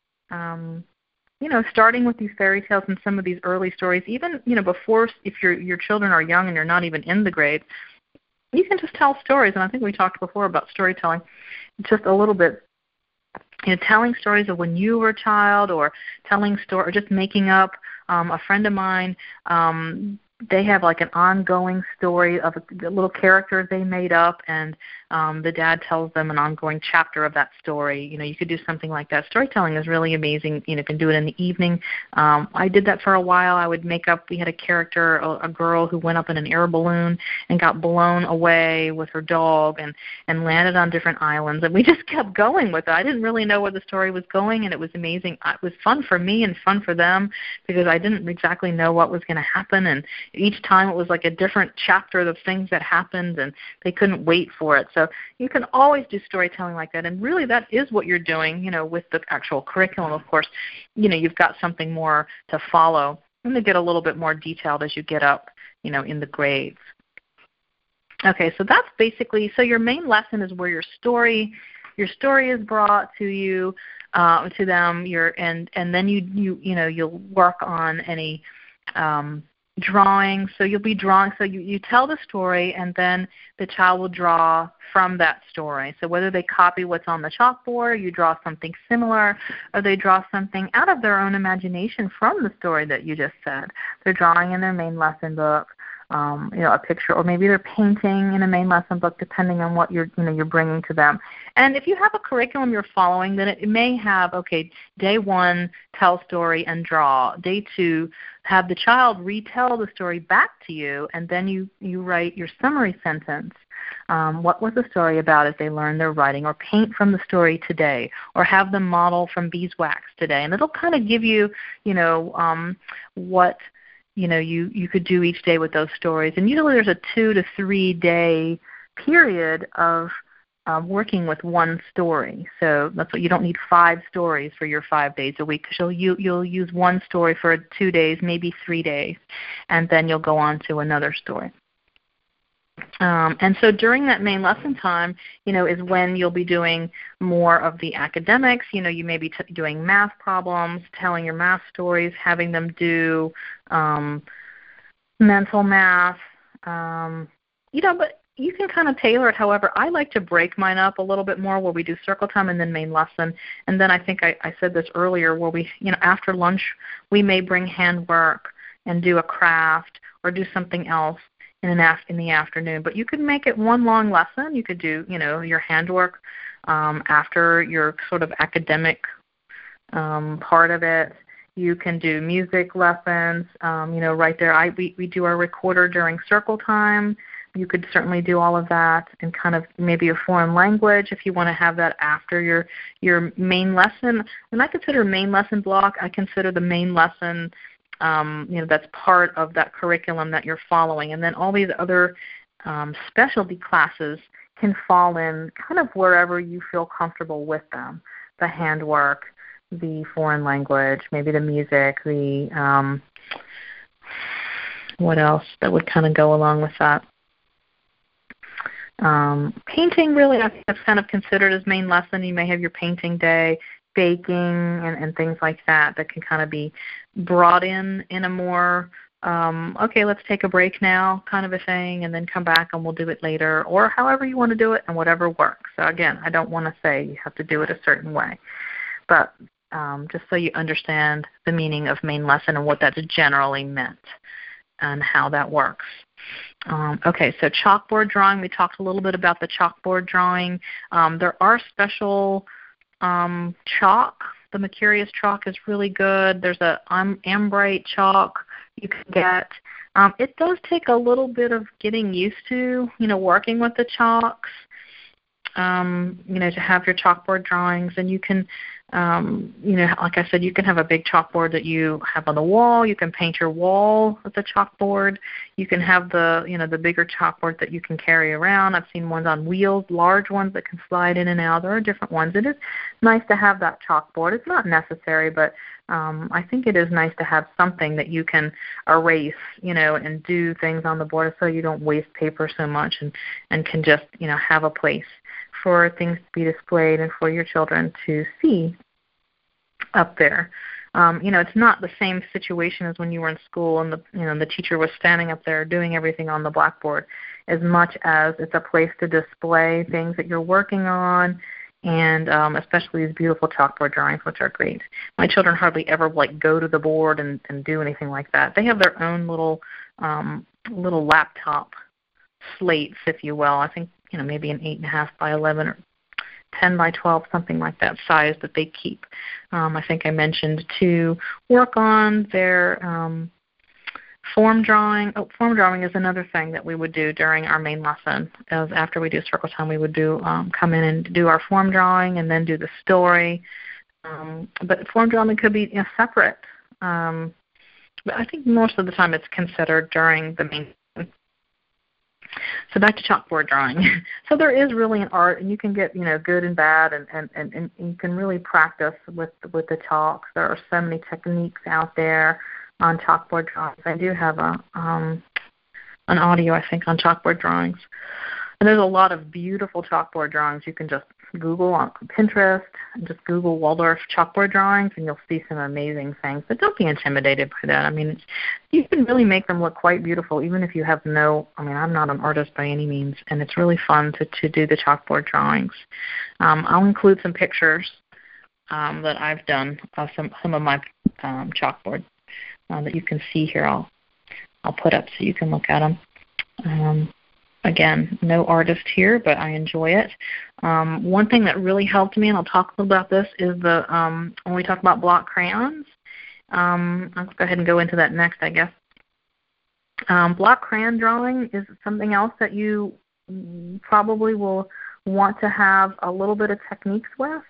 starting with these fairy tales and some of these early stories, even, before, if your children are young and you're not even in the grades, you can just tell stories. And I think we talked before about storytelling just a little bit. Telling stories of when you were a child, or or just making up. A friend of mine, they have like an ongoing story of a little character they made up, and the dad tells them an ongoing chapter of that story. You could do something like that. Storytelling is really amazing. You can do it in the evening. I did that for a while. I would make up, we had a character, a girl who went up in an air balloon and got blown away with her dog and landed on different islands, and we just kept going with it. I didn't really know where the story was going, and it was amazing. It was fun for me and fun for them, because I didn't exactly know what was going to happen, and each time it was like a different chapter of things that happened, and they couldn't wait for it. So you can always do storytelling like that, and really that is what you're doing, with the actual curriculum. Of course, you've got something more to follow, and they get a little bit more detailed as you get up, in the grades. Okay, so that's basically, so your main lesson is where your story is brought to you, to them. And then you'll work on any drawing. So you'll be drawing. So you tell the story, and then the child will draw from that story. So whether they copy what's on the chalkboard, or you draw something similar, or they draw something out of their own imagination from the story that you just said. They're drawing in their main lesson book. A picture, or maybe they're painting in a main lesson book, depending on what you're bringing to them. And if you have a curriculum you're following, then it may have, day 1, tell story and draw. Day 2, have the child retell the story back to you, and then you write your summary sentence. What was the story about as they learned their writing, or paint from the story today, or have them model from beeswax today. And it'll kind of give you, what you could do each day with those stories. And usually there's a 2 to 3 day period of working with one story. So that's what you don't need 5 stories for your 5 days a week, because you'll use one story for 2 days, maybe 3 days, and then you'll go on to another story. And so during that main lesson time, is when you'll be doing more of the academics. You may be doing math problems, telling your math stories, having them do mental math. But you can kind of tailor it. However, I like to break mine up a little bit more, where we do circle time and then main lesson. And then I think I said this earlier, where we, after lunch, we may bring handwork and do a craft or do something else in the afternoon. But you could make it one long lesson. You could do, your handwork after your sort of academic part of it. You can do music lessons, right there. We do our recorder during circle time. You could certainly do all of that, and kind of maybe a foreign language if you want to have that after your main lesson. When I consider main lesson block, I consider the main lesson that's part of that curriculum that you're following. And then all these other specialty classes can fall in kind of wherever you feel comfortable with them. The handwork, the foreign language, maybe the music, the what else that would kind of go along with that. Painting, really, I think that's kind of considered as main lesson. You may have your painting day, baking, and things like that can kind of be brought in a more, let's take a break now kind of a thing, and then come back and we'll do it later, or however you want to do it and whatever works. So again, I don't want to say you have to do it a certain way, but just so you understand the meaning of main lesson and what that's generally meant and how that works. So chalkboard drawing, we talked a little bit about the chalkboard drawing. There are special chalk. The Mercurius chalk is really good. There's a Ambrite chalk you can get. It does take a little bit of getting used to, working with the chalks, to have your chalkboard drawings. And you can, like I said, you can have a big chalkboard that you have on the wall. You can paint your wall with a chalkboard. You can have the bigger chalkboard that you can carry around. I've seen ones on wheels, large ones that can slide in and out. There are different ones. It is nice to have that chalkboard. It's not necessary, but I think it is nice to have something that you can erase, and do things on the board so you don't waste paper so much, and can just, have a place for things to be displayed and for your children to see up there. It's not the same situation as when you were in school and the teacher was standing up there doing everything on the blackboard, as much as it's a place to display things that you're working on, and especially these beautiful chalkboard drawings, which are great. My children hardly ever go to the board and do anything like that. They have their own little laptop slates, if you will. I think maybe an 8.5 by 11 or 10 by 12, something like that size that they keep. I think I mentioned to work on their form drawing. Form drawing is another thing that we would do during our main lesson. As after we do circle time, we would do come in and do our form drawing and then do the story. But form drawing could be separate. but I think most of the time it's considered during the main. So back to chalkboard drawing. So there is really an art, and you can get, good and bad, and you can really practice with the chalks. There are so many techniques out there on chalkboard drawings. I do have an audio, I think, on chalkboard drawings. And there's a lot of beautiful chalkboard drawings. You can just Google on Pinterest and just Google Waldorf chalkboard drawings, and you'll see some amazing things. But don't be intimidated by that. I mean, you can really make them look quite beautiful, even if you have I'm not an artist by any means, and it's really fun to do the chalkboard drawings. I'll include some pictures that I've done of some of my chalkboard that you can see here. I'll put up so you can look at them. Again, no artist here, but I enjoy it. One thing that really helped me, and I'll talk a little about this, is when we talk about block crayons. I'll go ahead and go into that next, I guess. Block crayon drawing is something else that you probably will want to have a little bit of techniques with.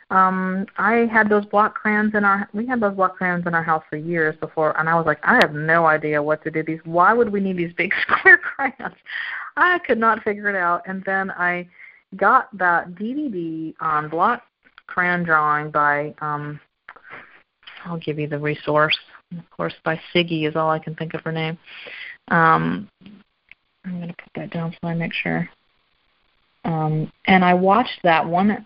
I had those block crayons we had those block crayons in our house for years before, and I was like, I have no idea what to do these. Why would we need these big square crayons? I could not figure it out. And then I got that DVD on block crayon drawing by, I'll give you the resource, of course, by Siggy is all I can think of her name. I'm going to put that down so I make sure. And I watched that one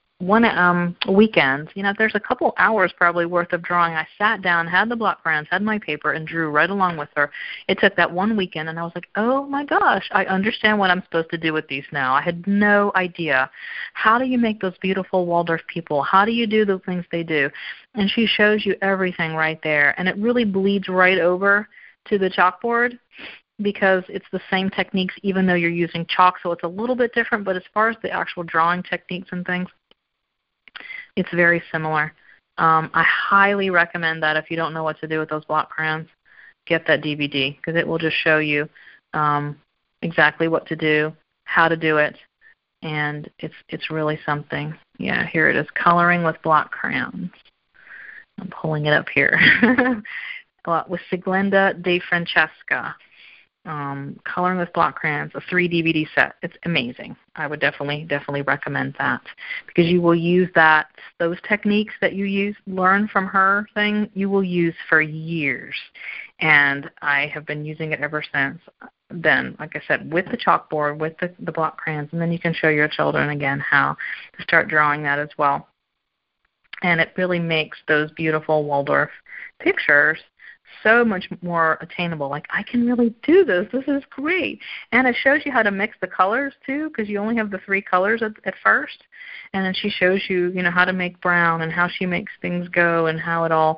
weekend. There's a couple hours probably worth of drawing. I sat down, had the block crayons, had my paper, and drew right along with her. It took that one weekend, and I was like, oh my gosh, I understand what I'm supposed to do with these now. I had no idea. How do you make those beautiful Waldorf people? How do you do the things they do? And she shows you everything right there, and it really bleeds right over to the chalkboard, because it's the same techniques even though you're using chalk, so it's a little bit different, but as far as the actual drawing techniques and things, it's very similar. I highly recommend that if you don't know what to do with those block crayons, get that DVD, because it will just show you exactly what to do, how to do it, and it's really something. Yeah, here it is, Coloring with Block Crayons. I'm pulling it up here. With Siglenda De Francesca. Coloring with Block Crayons, a 3 DVD set. It's amazing. I would definitely recommend that, because you will use those techniques that you learn from her thing, you will use for years. And I have been using it ever since then, like I said, with the chalkboard, with the block crayons, and then you can show your children again how to start drawing that as well. And it really makes those beautiful Waldorf pictures so much more attainable. Like, I can really do this. This is great. And it shows you how to mix the colors, too, because you only have the 3 colors at first. And then she shows you, how to make brown and how she makes things go and how it all,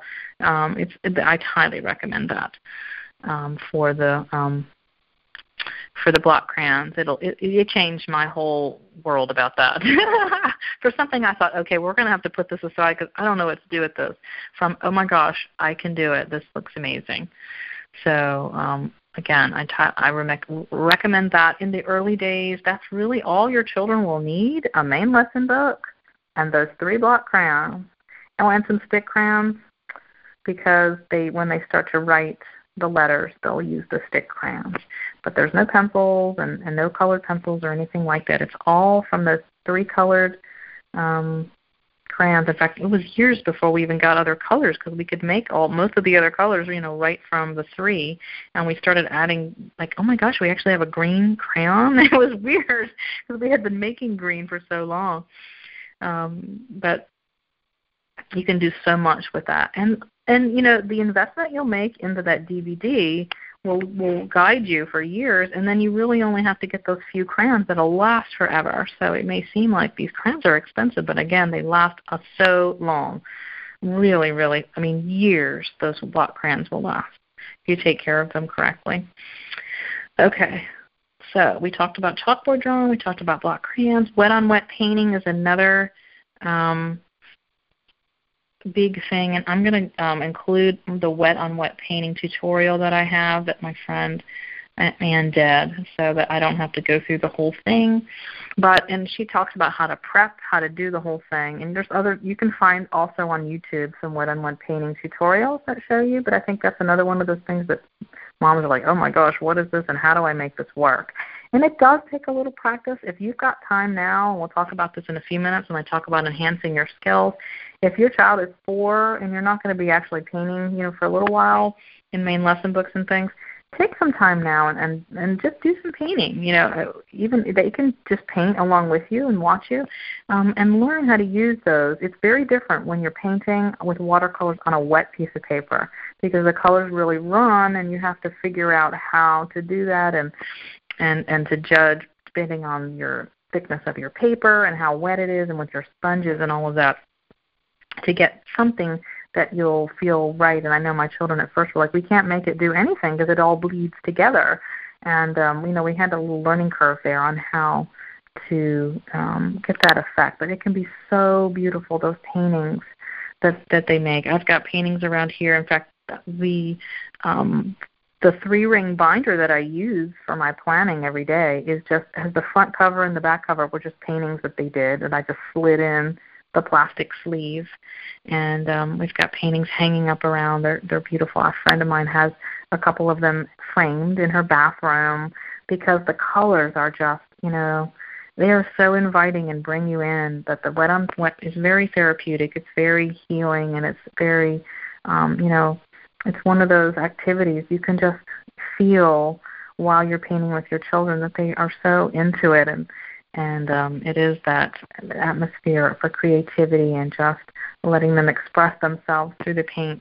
I highly recommend that for the block crayons. It changed my whole world about that. For something I thought, okay, we're going to have to put this aside because I don't know what to do with this, from, oh my gosh, I can do it. This looks amazing. So again, I recommend that in the early days. That's really all your children will need: a main lesson book and those 3 block crayons, and some stick crayons, because when they start to write the letters, they'll use the stick crayons. But there's no pencils and no colored pencils or anything like that. It's all from those 3 colored crayons. In fact, it was years before we even got other colors, because we could make most of the other colors, right from the 3. And we started adding, like, oh my gosh, we actually have a green crayon. It was weird because we had been making green for so long. But you can do so much with that. And the investment you'll make into that DVD will guide you for years, and then you really only have to get those few crayons that'll last forever. So it may seem like these crayons are expensive, but again, they last so long. Really, really, years those block crayons will last if you take care of them correctly. Okay, so we talked about chalkboard drawing, we talked about block crayons. Wet-on-wet painting is another big thing, and I'm going to include the wet-on-wet painting tutorial that I have that my friend and did, so that I don't have to go through the whole thing. And she talks about how to prep, how to do the whole thing. And you can find also on YouTube some wet-on-wet painting tutorials that show you, but I think that's another one of those things that moms are like, oh my gosh, what is this and how do I make this work? And it does take a little practice. If you've got time now, and we'll talk about this in a few minutes when I talk about enhancing your skills, if your child is 4 and you're not going to be actually painting, for a little while in main lesson books and things, take some time now and just do some painting. Even they can just paint along with you and watch you, and learn how to use those. It's very different when you're painting with watercolors on a wet piece of paper because the colors really run and you have to figure out how to do that and to judge depending on your thickness of your paper and how wet it is and with your sponges and all of that to get something that you'll feel right. And I know my children at first were like, we can't make it do anything because it all bleeds together. And, we had a little learning curve there on how to get that effect. But it can be so beautiful, those paintings that they make. I've got paintings around here. In fact, the 3-ring binder that I use for my planning every day has the front cover and the back cover were just paintings that they did, and I just slid in the plastic sleeve. And we've got paintings hanging up around. They're beautiful. A friend of mine has a couple of them framed in her bathroom because the colors are just, they are so inviting and bring you in. But the wet on wet is very therapeutic. It's very healing, and it's very, it's one of those activities you can just feel while you're painting with your children that they are so into it, and it is that atmosphere for creativity and just letting them express themselves through the paints.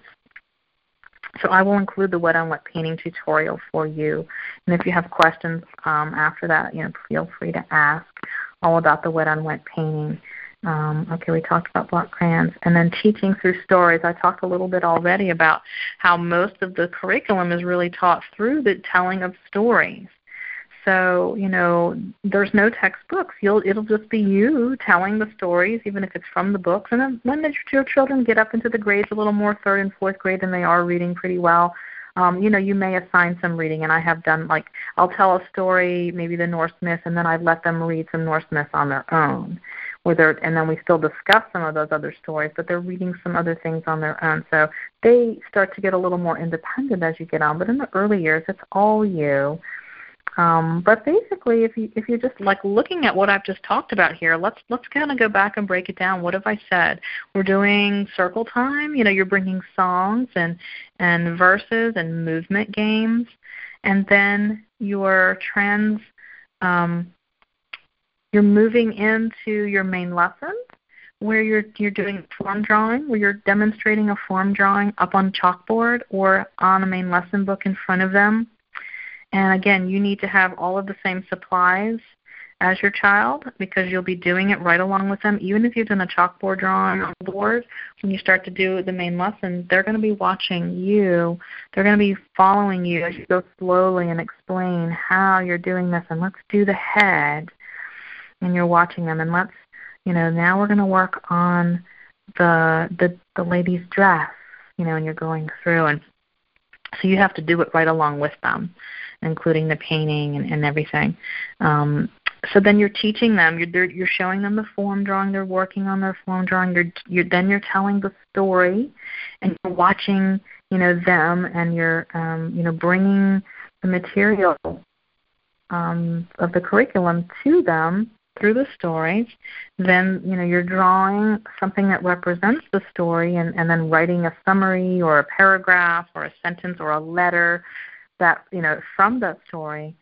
So I will include the wet-on-wet painting tutorial for you. And if you have questions after that, feel free to ask all about the wet-on-wet painting. Okay, we talked about block crayons. And then teaching through stories. I talked a little bit already about how most of the curriculum is really taught through the telling of stories. So, there's no textbooks. It'll just be you telling the stories, even if it's from the books. And then when your children get up into the grades a little more, 3rd and 4th grade, and they are reading pretty well, you may assign some reading. And I have done, I'll tell a story, maybe the Norse myth, and then I let them read some Norse myths on their own. And then we still discuss some of those other stories, but they're reading some other things on their own. So they start to get a little more independent as you get on. But in the early years, it's all you. But basically, if you're just looking at what I've just talked about here, let's kind of go back and break it down. What have I said? We're doing circle time. You're bringing songs and verses and movement games, and then you're moving into your main lesson where you're doing form drawing, where you're demonstrating a form drawing up on chalkboard or on a main lesson book in front of them. And again, you need to have all of the same supplies as your child because you'll be doing it right along with them. Even if you've done a chalkboard drawing on the board, when you start to do the main lesson, they're going to be watching you. They're going to be following you as you go slowly and explain how you're doing this. And let's do the head. And you're watching them. And let's, now we're going to work on the lady's dress, and you're going through. And so you have to do it right along with them, including the painting and everything. So then you're teaching them. You're showing them the form drawing. They're working on their form drawing. Then you're telling the story, and you're watching, them, and you're, bringing the material of the curriculum to them through the stories. Then, you're drawing something that represents the story, and then writing a summary or a paragraph or a sentence or a letter that, from that story.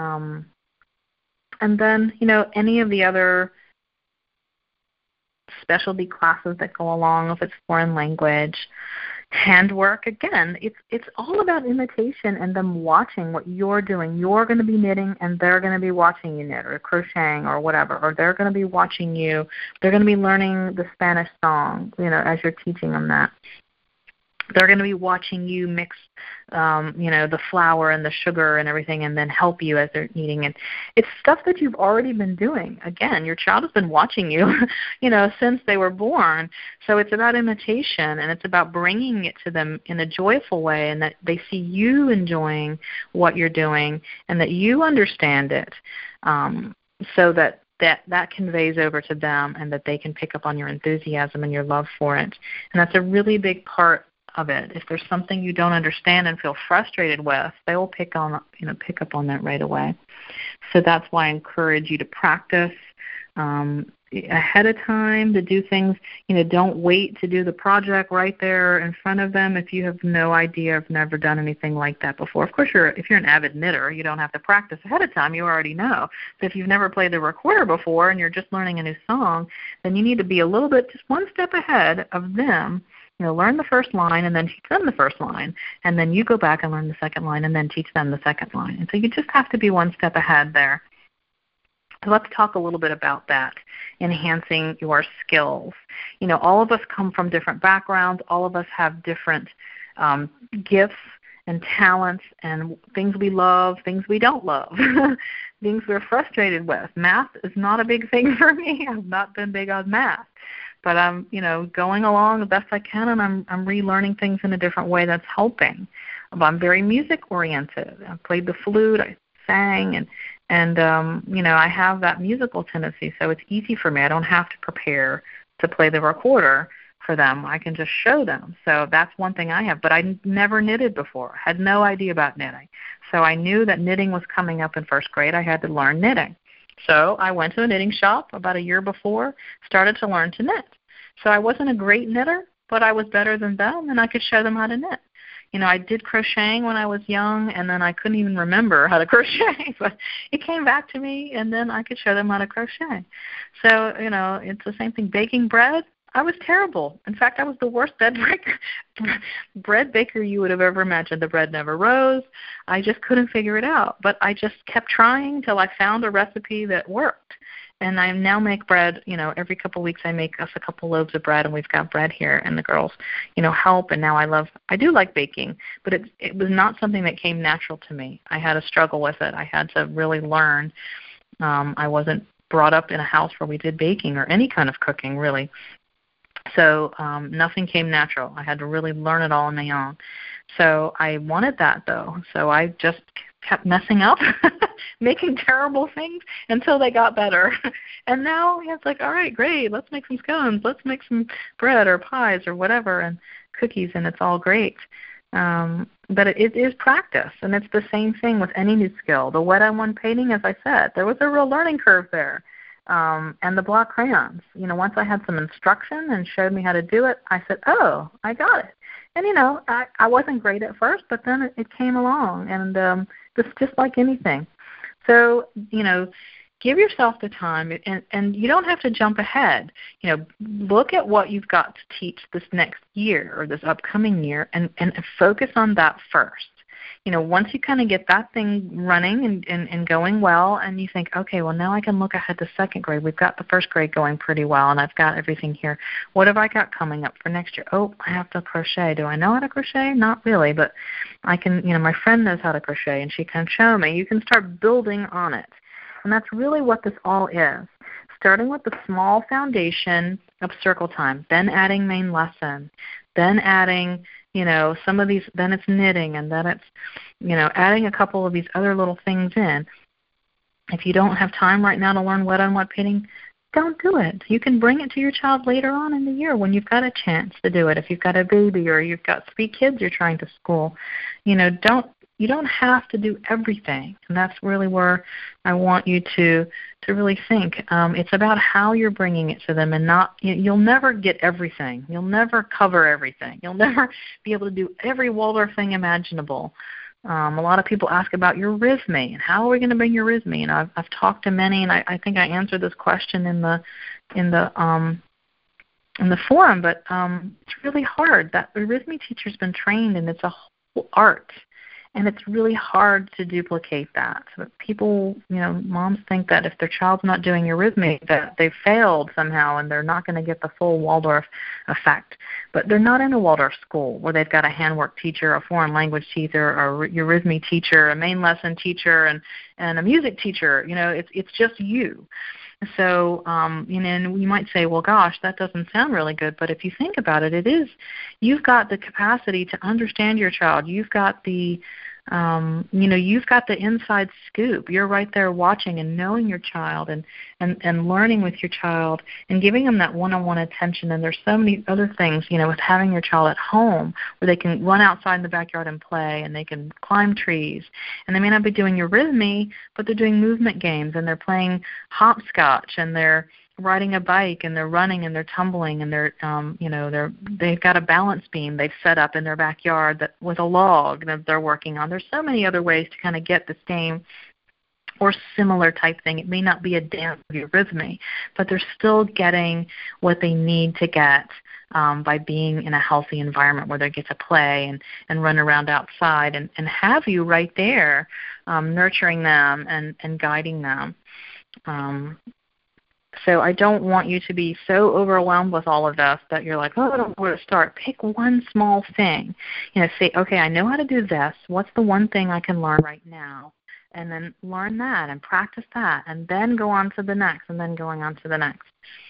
And then, any of the other specialty classes that go along, if it's foreign language, handwork, again, it's all about imitation and them watching what you're doing. You're going to be knitting, and they're going to be watching you knit or crocheting or whatever, or they're going to be watching you. They're going to be learning the Spanish song, as you're teaching them that. They're going to be watching you mix, the flour and the sugar and everything, and then help you as they're eating it. It's stuff that you've already been doing. Again, your child has been watching you, since they were born. So it's about imitation, and it's about bringing it to them in a joyful way, and that they see you enjoying what you're doing, and that you understand it, so that conveys over to them, and that they can pick up on your enthusiasm and your love for it. And that's a really big part of it. If there's something you don't understand and feel frustrated with, they will pick up on that right away. So that's why I encourage you to practice ahead of time, to do things. Don't wait to do the project right there in front of them if you have no idea, have never done anything like that before. Of course, if you're an avid knitter, you don't have to practice ahead of time. You already know. So if you've never played the recorder before and you're just learning a new song, then you need to be a little bit, just one step ahead of them. Learn the first line and then teach them the first line, and then you go back and learn the second line and then teach them the second line. And so you just have to be one step ahead there. So let's talk a little bit about that, enhancing your skills. All of us come from different backgrounds. All of us have different gifts and talents and things we love, things we don't love, things we're frustrated with. Math is not a big thing for me. I've not been big on math. But I'm, going along the best I can, and I'm relearning things in a different way that's helping. I'm very music-oriented. I played the flute, I sang, and I have that musical tendency, so it's easy for me. I don't have to prepare to play the recorder for them. I can just show them. So that's one thing I have. But I never knitted before. I had no idea about knitting. So I knew that knitting was coming up in first grade. I had to learn knitting. So I went to a knitting shop about a year before, started to learn to knit. So I wasn't a great knitter, but I was better than them, and I could show them how to knit. I did crocheting when I was young, and then I couldn't even remember how to crochet, but it came back to me, and then I could show them how to crochet. So, it's the same thing. Baking bread, I was terrible. In fact, I was the worst bread baker you would have ever imagined. The bread never rose. I just couldn't figure it out. But I just kept trying till I found a recipe that worked. And I now make bread, every couple of weeks I make us a couple loaves of bread, and we've got bread here, and the girls, help. And now I do like baking, but it was not something that came natural to me. I had a struggle with it. I had to really learn. I wasn't brought up in a house where we did baking or any kind of cooking, really. So nothing came natural. I had to really learn it all on my own. So I wanted that, though. So I just kept messing up, making terrible things until they got better. And now it's like, all right, great, let's make some scones. Let's make some bread or pies or whatever and cookies, and it's all great. But it is practice, and it's the same thing with any new skill. The wet-on-one painting, as I said, there was a real learning curve there. And the block crayons. Once I had some instruction and showed me how to do it, I said, oh, I got it. And, I wasn't great at first, but then it came along, and it's just like anything. So, give yourself the time, and you don't have to jump ahead. Look at what you've got to teach this next year or this upcoming year and focus on that first. Once you kind of get that thing running and going well, and you think, okay, well, now I can look ahead to second grade. We've got the first grade going pretty well, and I've got everything here. What have I got coming up for next year? Oh, I have to crochet. Do I know how to crochet? Not really, but I can, my friend knows how to crochet, and she can show me. You can start building on it. And that's really what this all is. Starting with the small foundation of circle time, then adding main lesson, then adding some of these, then it's knitting, and then it's, adding a couple of these other little things in. If you don't have time right now to learn wet-on-wet painting, don't do it. You can bring it to your child later on in the year when you've got a chance to do it. If you've got a baby or you've got 3 kids you're trying to school, you don't have to do everything. And that's really where I want you to really think. It's about how you're bringing it to them, and you'll never get everything. You'll never cover everything. You'll never be able to do every Waldorf thing imaginable. A lot of people ask about your RISME and how are we going to bring your RISME? And I've talked to many, and I think I answered this question in the forum, but it's really hard. That the RISME teacher's been trained, and it's a whole art. And it's really hard to duplicate that. So people, moms think that if their child's not doing Eurythmy, that they've failed somehow and they're not going to get the full Waldorf effect. But they're not in a Waldorf school where they've got a handwork teacher, a foreign language teacher, a Eurythmy teacher, a main lesson teacher, and a music teacher. It's just you. So, and you might say, well, gosh, that doesn't sound really good. But if you think about it, it is. You've got the capacity to understand your child. You've got the, you've got the inside scoop. You're right there watching and knowing your child and learning with your child and giving them that one-on-one attention. And there's so many other things, with having your child at home where they can run outside in the backyard and play and they can climb trees. And they may not be doing Eurythmy, but they're doing movement games and they're playing hopscotch and they're riding a bike and they're running and they're tumbling and they've got a balance beam they've set up in their backyard that with a log that they're working on. There's so many other ways to kind of get the same or similar type thing. It may not be a dance of Eurythmy, but they're still getting what they need to get by being in a healthy environment where they get to play and run around outside and have you right there nurturing them and guiding them. So I don't want you to be so overwhelmed with all of this that you're like, oh, I don't know where to start. Pick one small thing. Say, okay, I know how to do this. What's the one thing I can learn right now? And then learn that and practice that and then go on to the next and then going on to the next.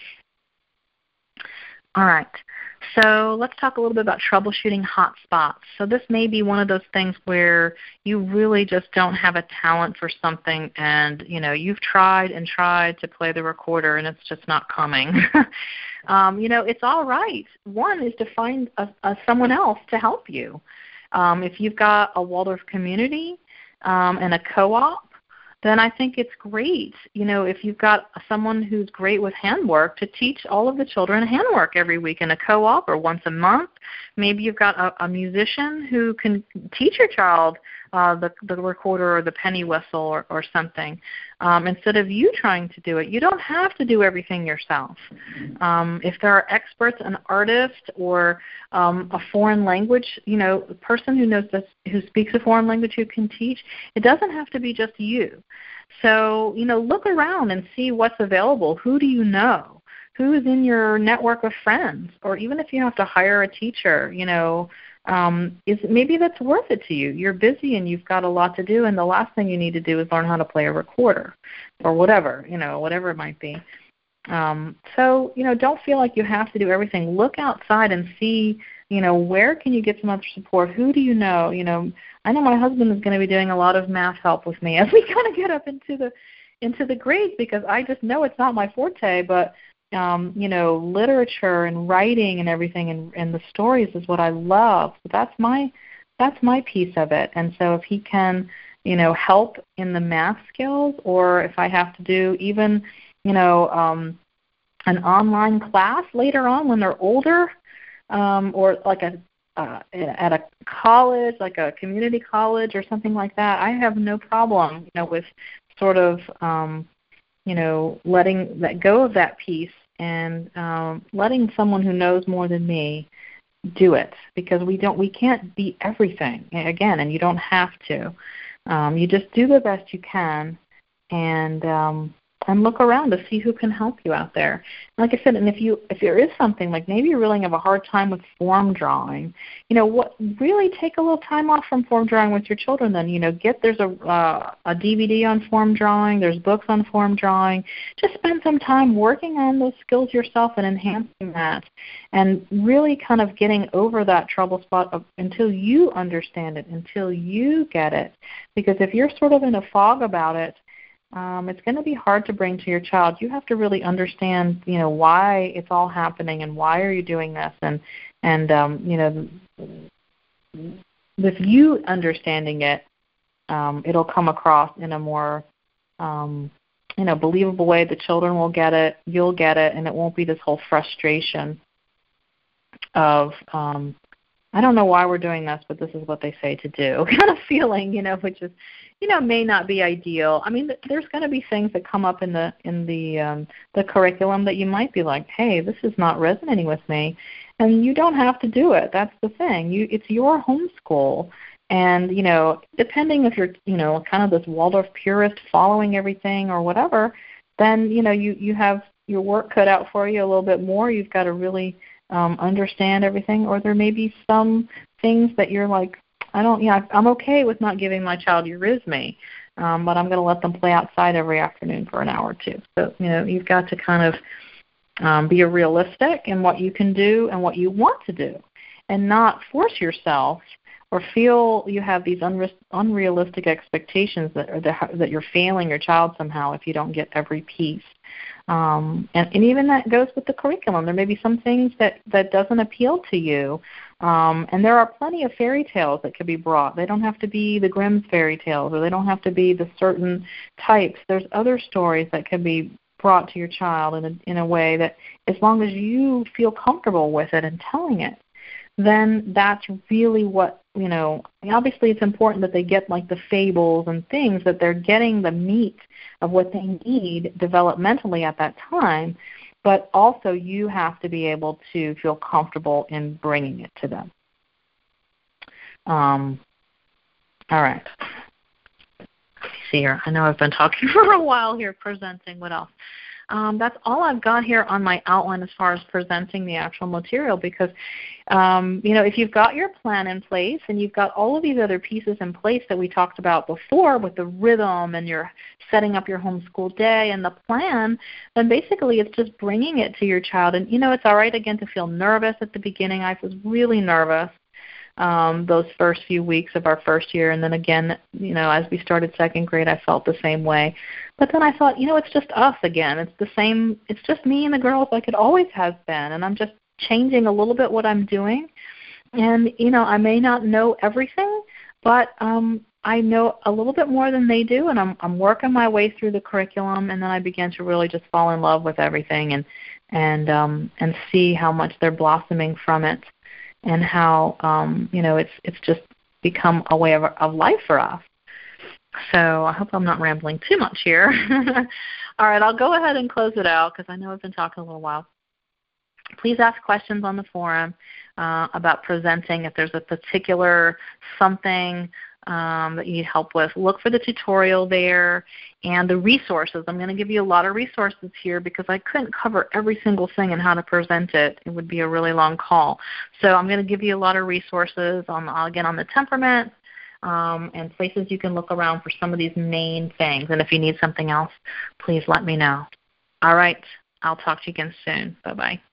All right. So let's talk a little bit about troubleshooting hot spots. So this may be one of those things where you really just don't have a talent for something and, you've tried and tried to play the recorder and it's just not coming. It's all right. One is to find someone else to help you. If you've got a Waldorf community and a co-op, then I think it's great, if you've got someone who's great with handwork to teach all of the children handwork every week in a co-op or once a month. Maybe you've got a musician who can teach your child the recorder or the penny whistle or something. Instead of you trying to do it, you don't have to do everything yourself. If there are experts, an artist or a foreign language, person who knows this, who speaks a foreign language who can teach, it doesn't have to be just you. So, look around and see what's available. Who do you know? Who is in your network of friends? Or even if you have to hire a teacher, maybe that's worth it to you. You're busy and you've got a lot to do, and the last thing you need to do is learn how to play a recorder or whatever, whatever it might be. So, don't feel like you have to do everything. Look outside and see, where can you get some other support? Who do you know? I know my husband is going to be doing a lot of math help with me as we kind of get up into the grades because I just know it's not my forte, but literature and writing and everything and the stories is what I love. So that's my piece of it. And so if he can, help in the math skills, or if I have to do even, an online class later on when they're older, or like at a college, like a community college or something like that, I have no problem, with sort of, letting that go of that piece and letting someone who knows more than me do it, because we can't be everything again, and you don't have to. You just do the best you can, and look around to see who can help you out there. Like I said, and if there is something like maybe you really have a hard time with form drawing, really take a little time off from form drawing with your children. Then there's a DVD on form drawing. There's books on form drawing. Just spend some time working on those skills yourself and enhancing that, and really kind of getting over that trouble spot until you understand it, until you get it. Because if you're sort of in a fog about it, it's going to be hard to bring to your child. You have to really understand, why it's all happening and why are you doing this, and with you understanding it, it'll come across in a more, believable way. The children will get it, you'll get it, and it won't be this whole frustration of, I don't know why we're doing this, but this is what they say to do, kind of feeling, which is, may not be ideal. I mean, there's going to be things that come up in the curriculum that you might be like, hey, this is not resonating with me, and you don't have to do it. That's the thing. It's your homeschool. And, depending if you're, kind of this Waldorf purist following everything or whatever, then, you have your work cut out for you a little bit more. You've got to really understand everything. Or there may be some things that you're like, I'm okay with not giving my child Eurythmy, but I'm going to let them play outside every afternoon for an hour or two. So, you've got to kind of be realistic in what you can do and what you want to do, and not force yourself or feel you have these unrealistic expectations that you're failing your child somehow if you don't get every piece. And even that goes with the curriculum. There may be some things that doesn't appeal to you. And there are plenty of fairy tales that could be brought. They don't have to be the Grimm's fairy tales, or they don't have to be the certain types. There's other stories that can be brought to your child in a way that, as long as you feel comfortable with it and telling it, then that's really what, obviously it's important that they get like the fables and things, that they're getting the meat of what they need developmentally at that time, but also you have to be able to feel comfortable in bringing it to them. All right. Let me see here. I know I've been talking for a while here, presenting. What else? That's all I've got here on my outline as far as presenting the actual material, because, if you've got your plan in place and you've got all of these other pieces in place that we talked about before with the rhythm and you're setting up your homeschool day and the plan, then basically it's just bringing it to your child. And, it's all right, again, to feel nervous at the beginning. I was really nervous those first few weeks of our first year. And then again, as we started second grade, I felt the same way. But then I thought, it's just us again. It's the same. It's just me and the girls like it always has been. And I'm just changing a little bit what I'm doing. And, I may not know everything, but I know a little bit more than they do. And I'm working my way through the curriculum. And then I began to really just fall in love with everything and see how much they're blossoming from it. And how it's just become a way of life for us. So I hope I'm not rambling too much here. All right, I'll go ahead and close it out because I know I've been talking a little while. Please ask questions on the forum about presenting. If there's a particular something that you need help with, look for the tutorial there and the resources. I'm going to give you a lot of resources here because I couldn't cover every single thing and how to present it. It would be a really long call. So I'm going to give you a lot of resources on the temperament and places you can look around for some of these main things. And if you need something else, please let me know. All right. I'll talk to you again soon. Bye-bye.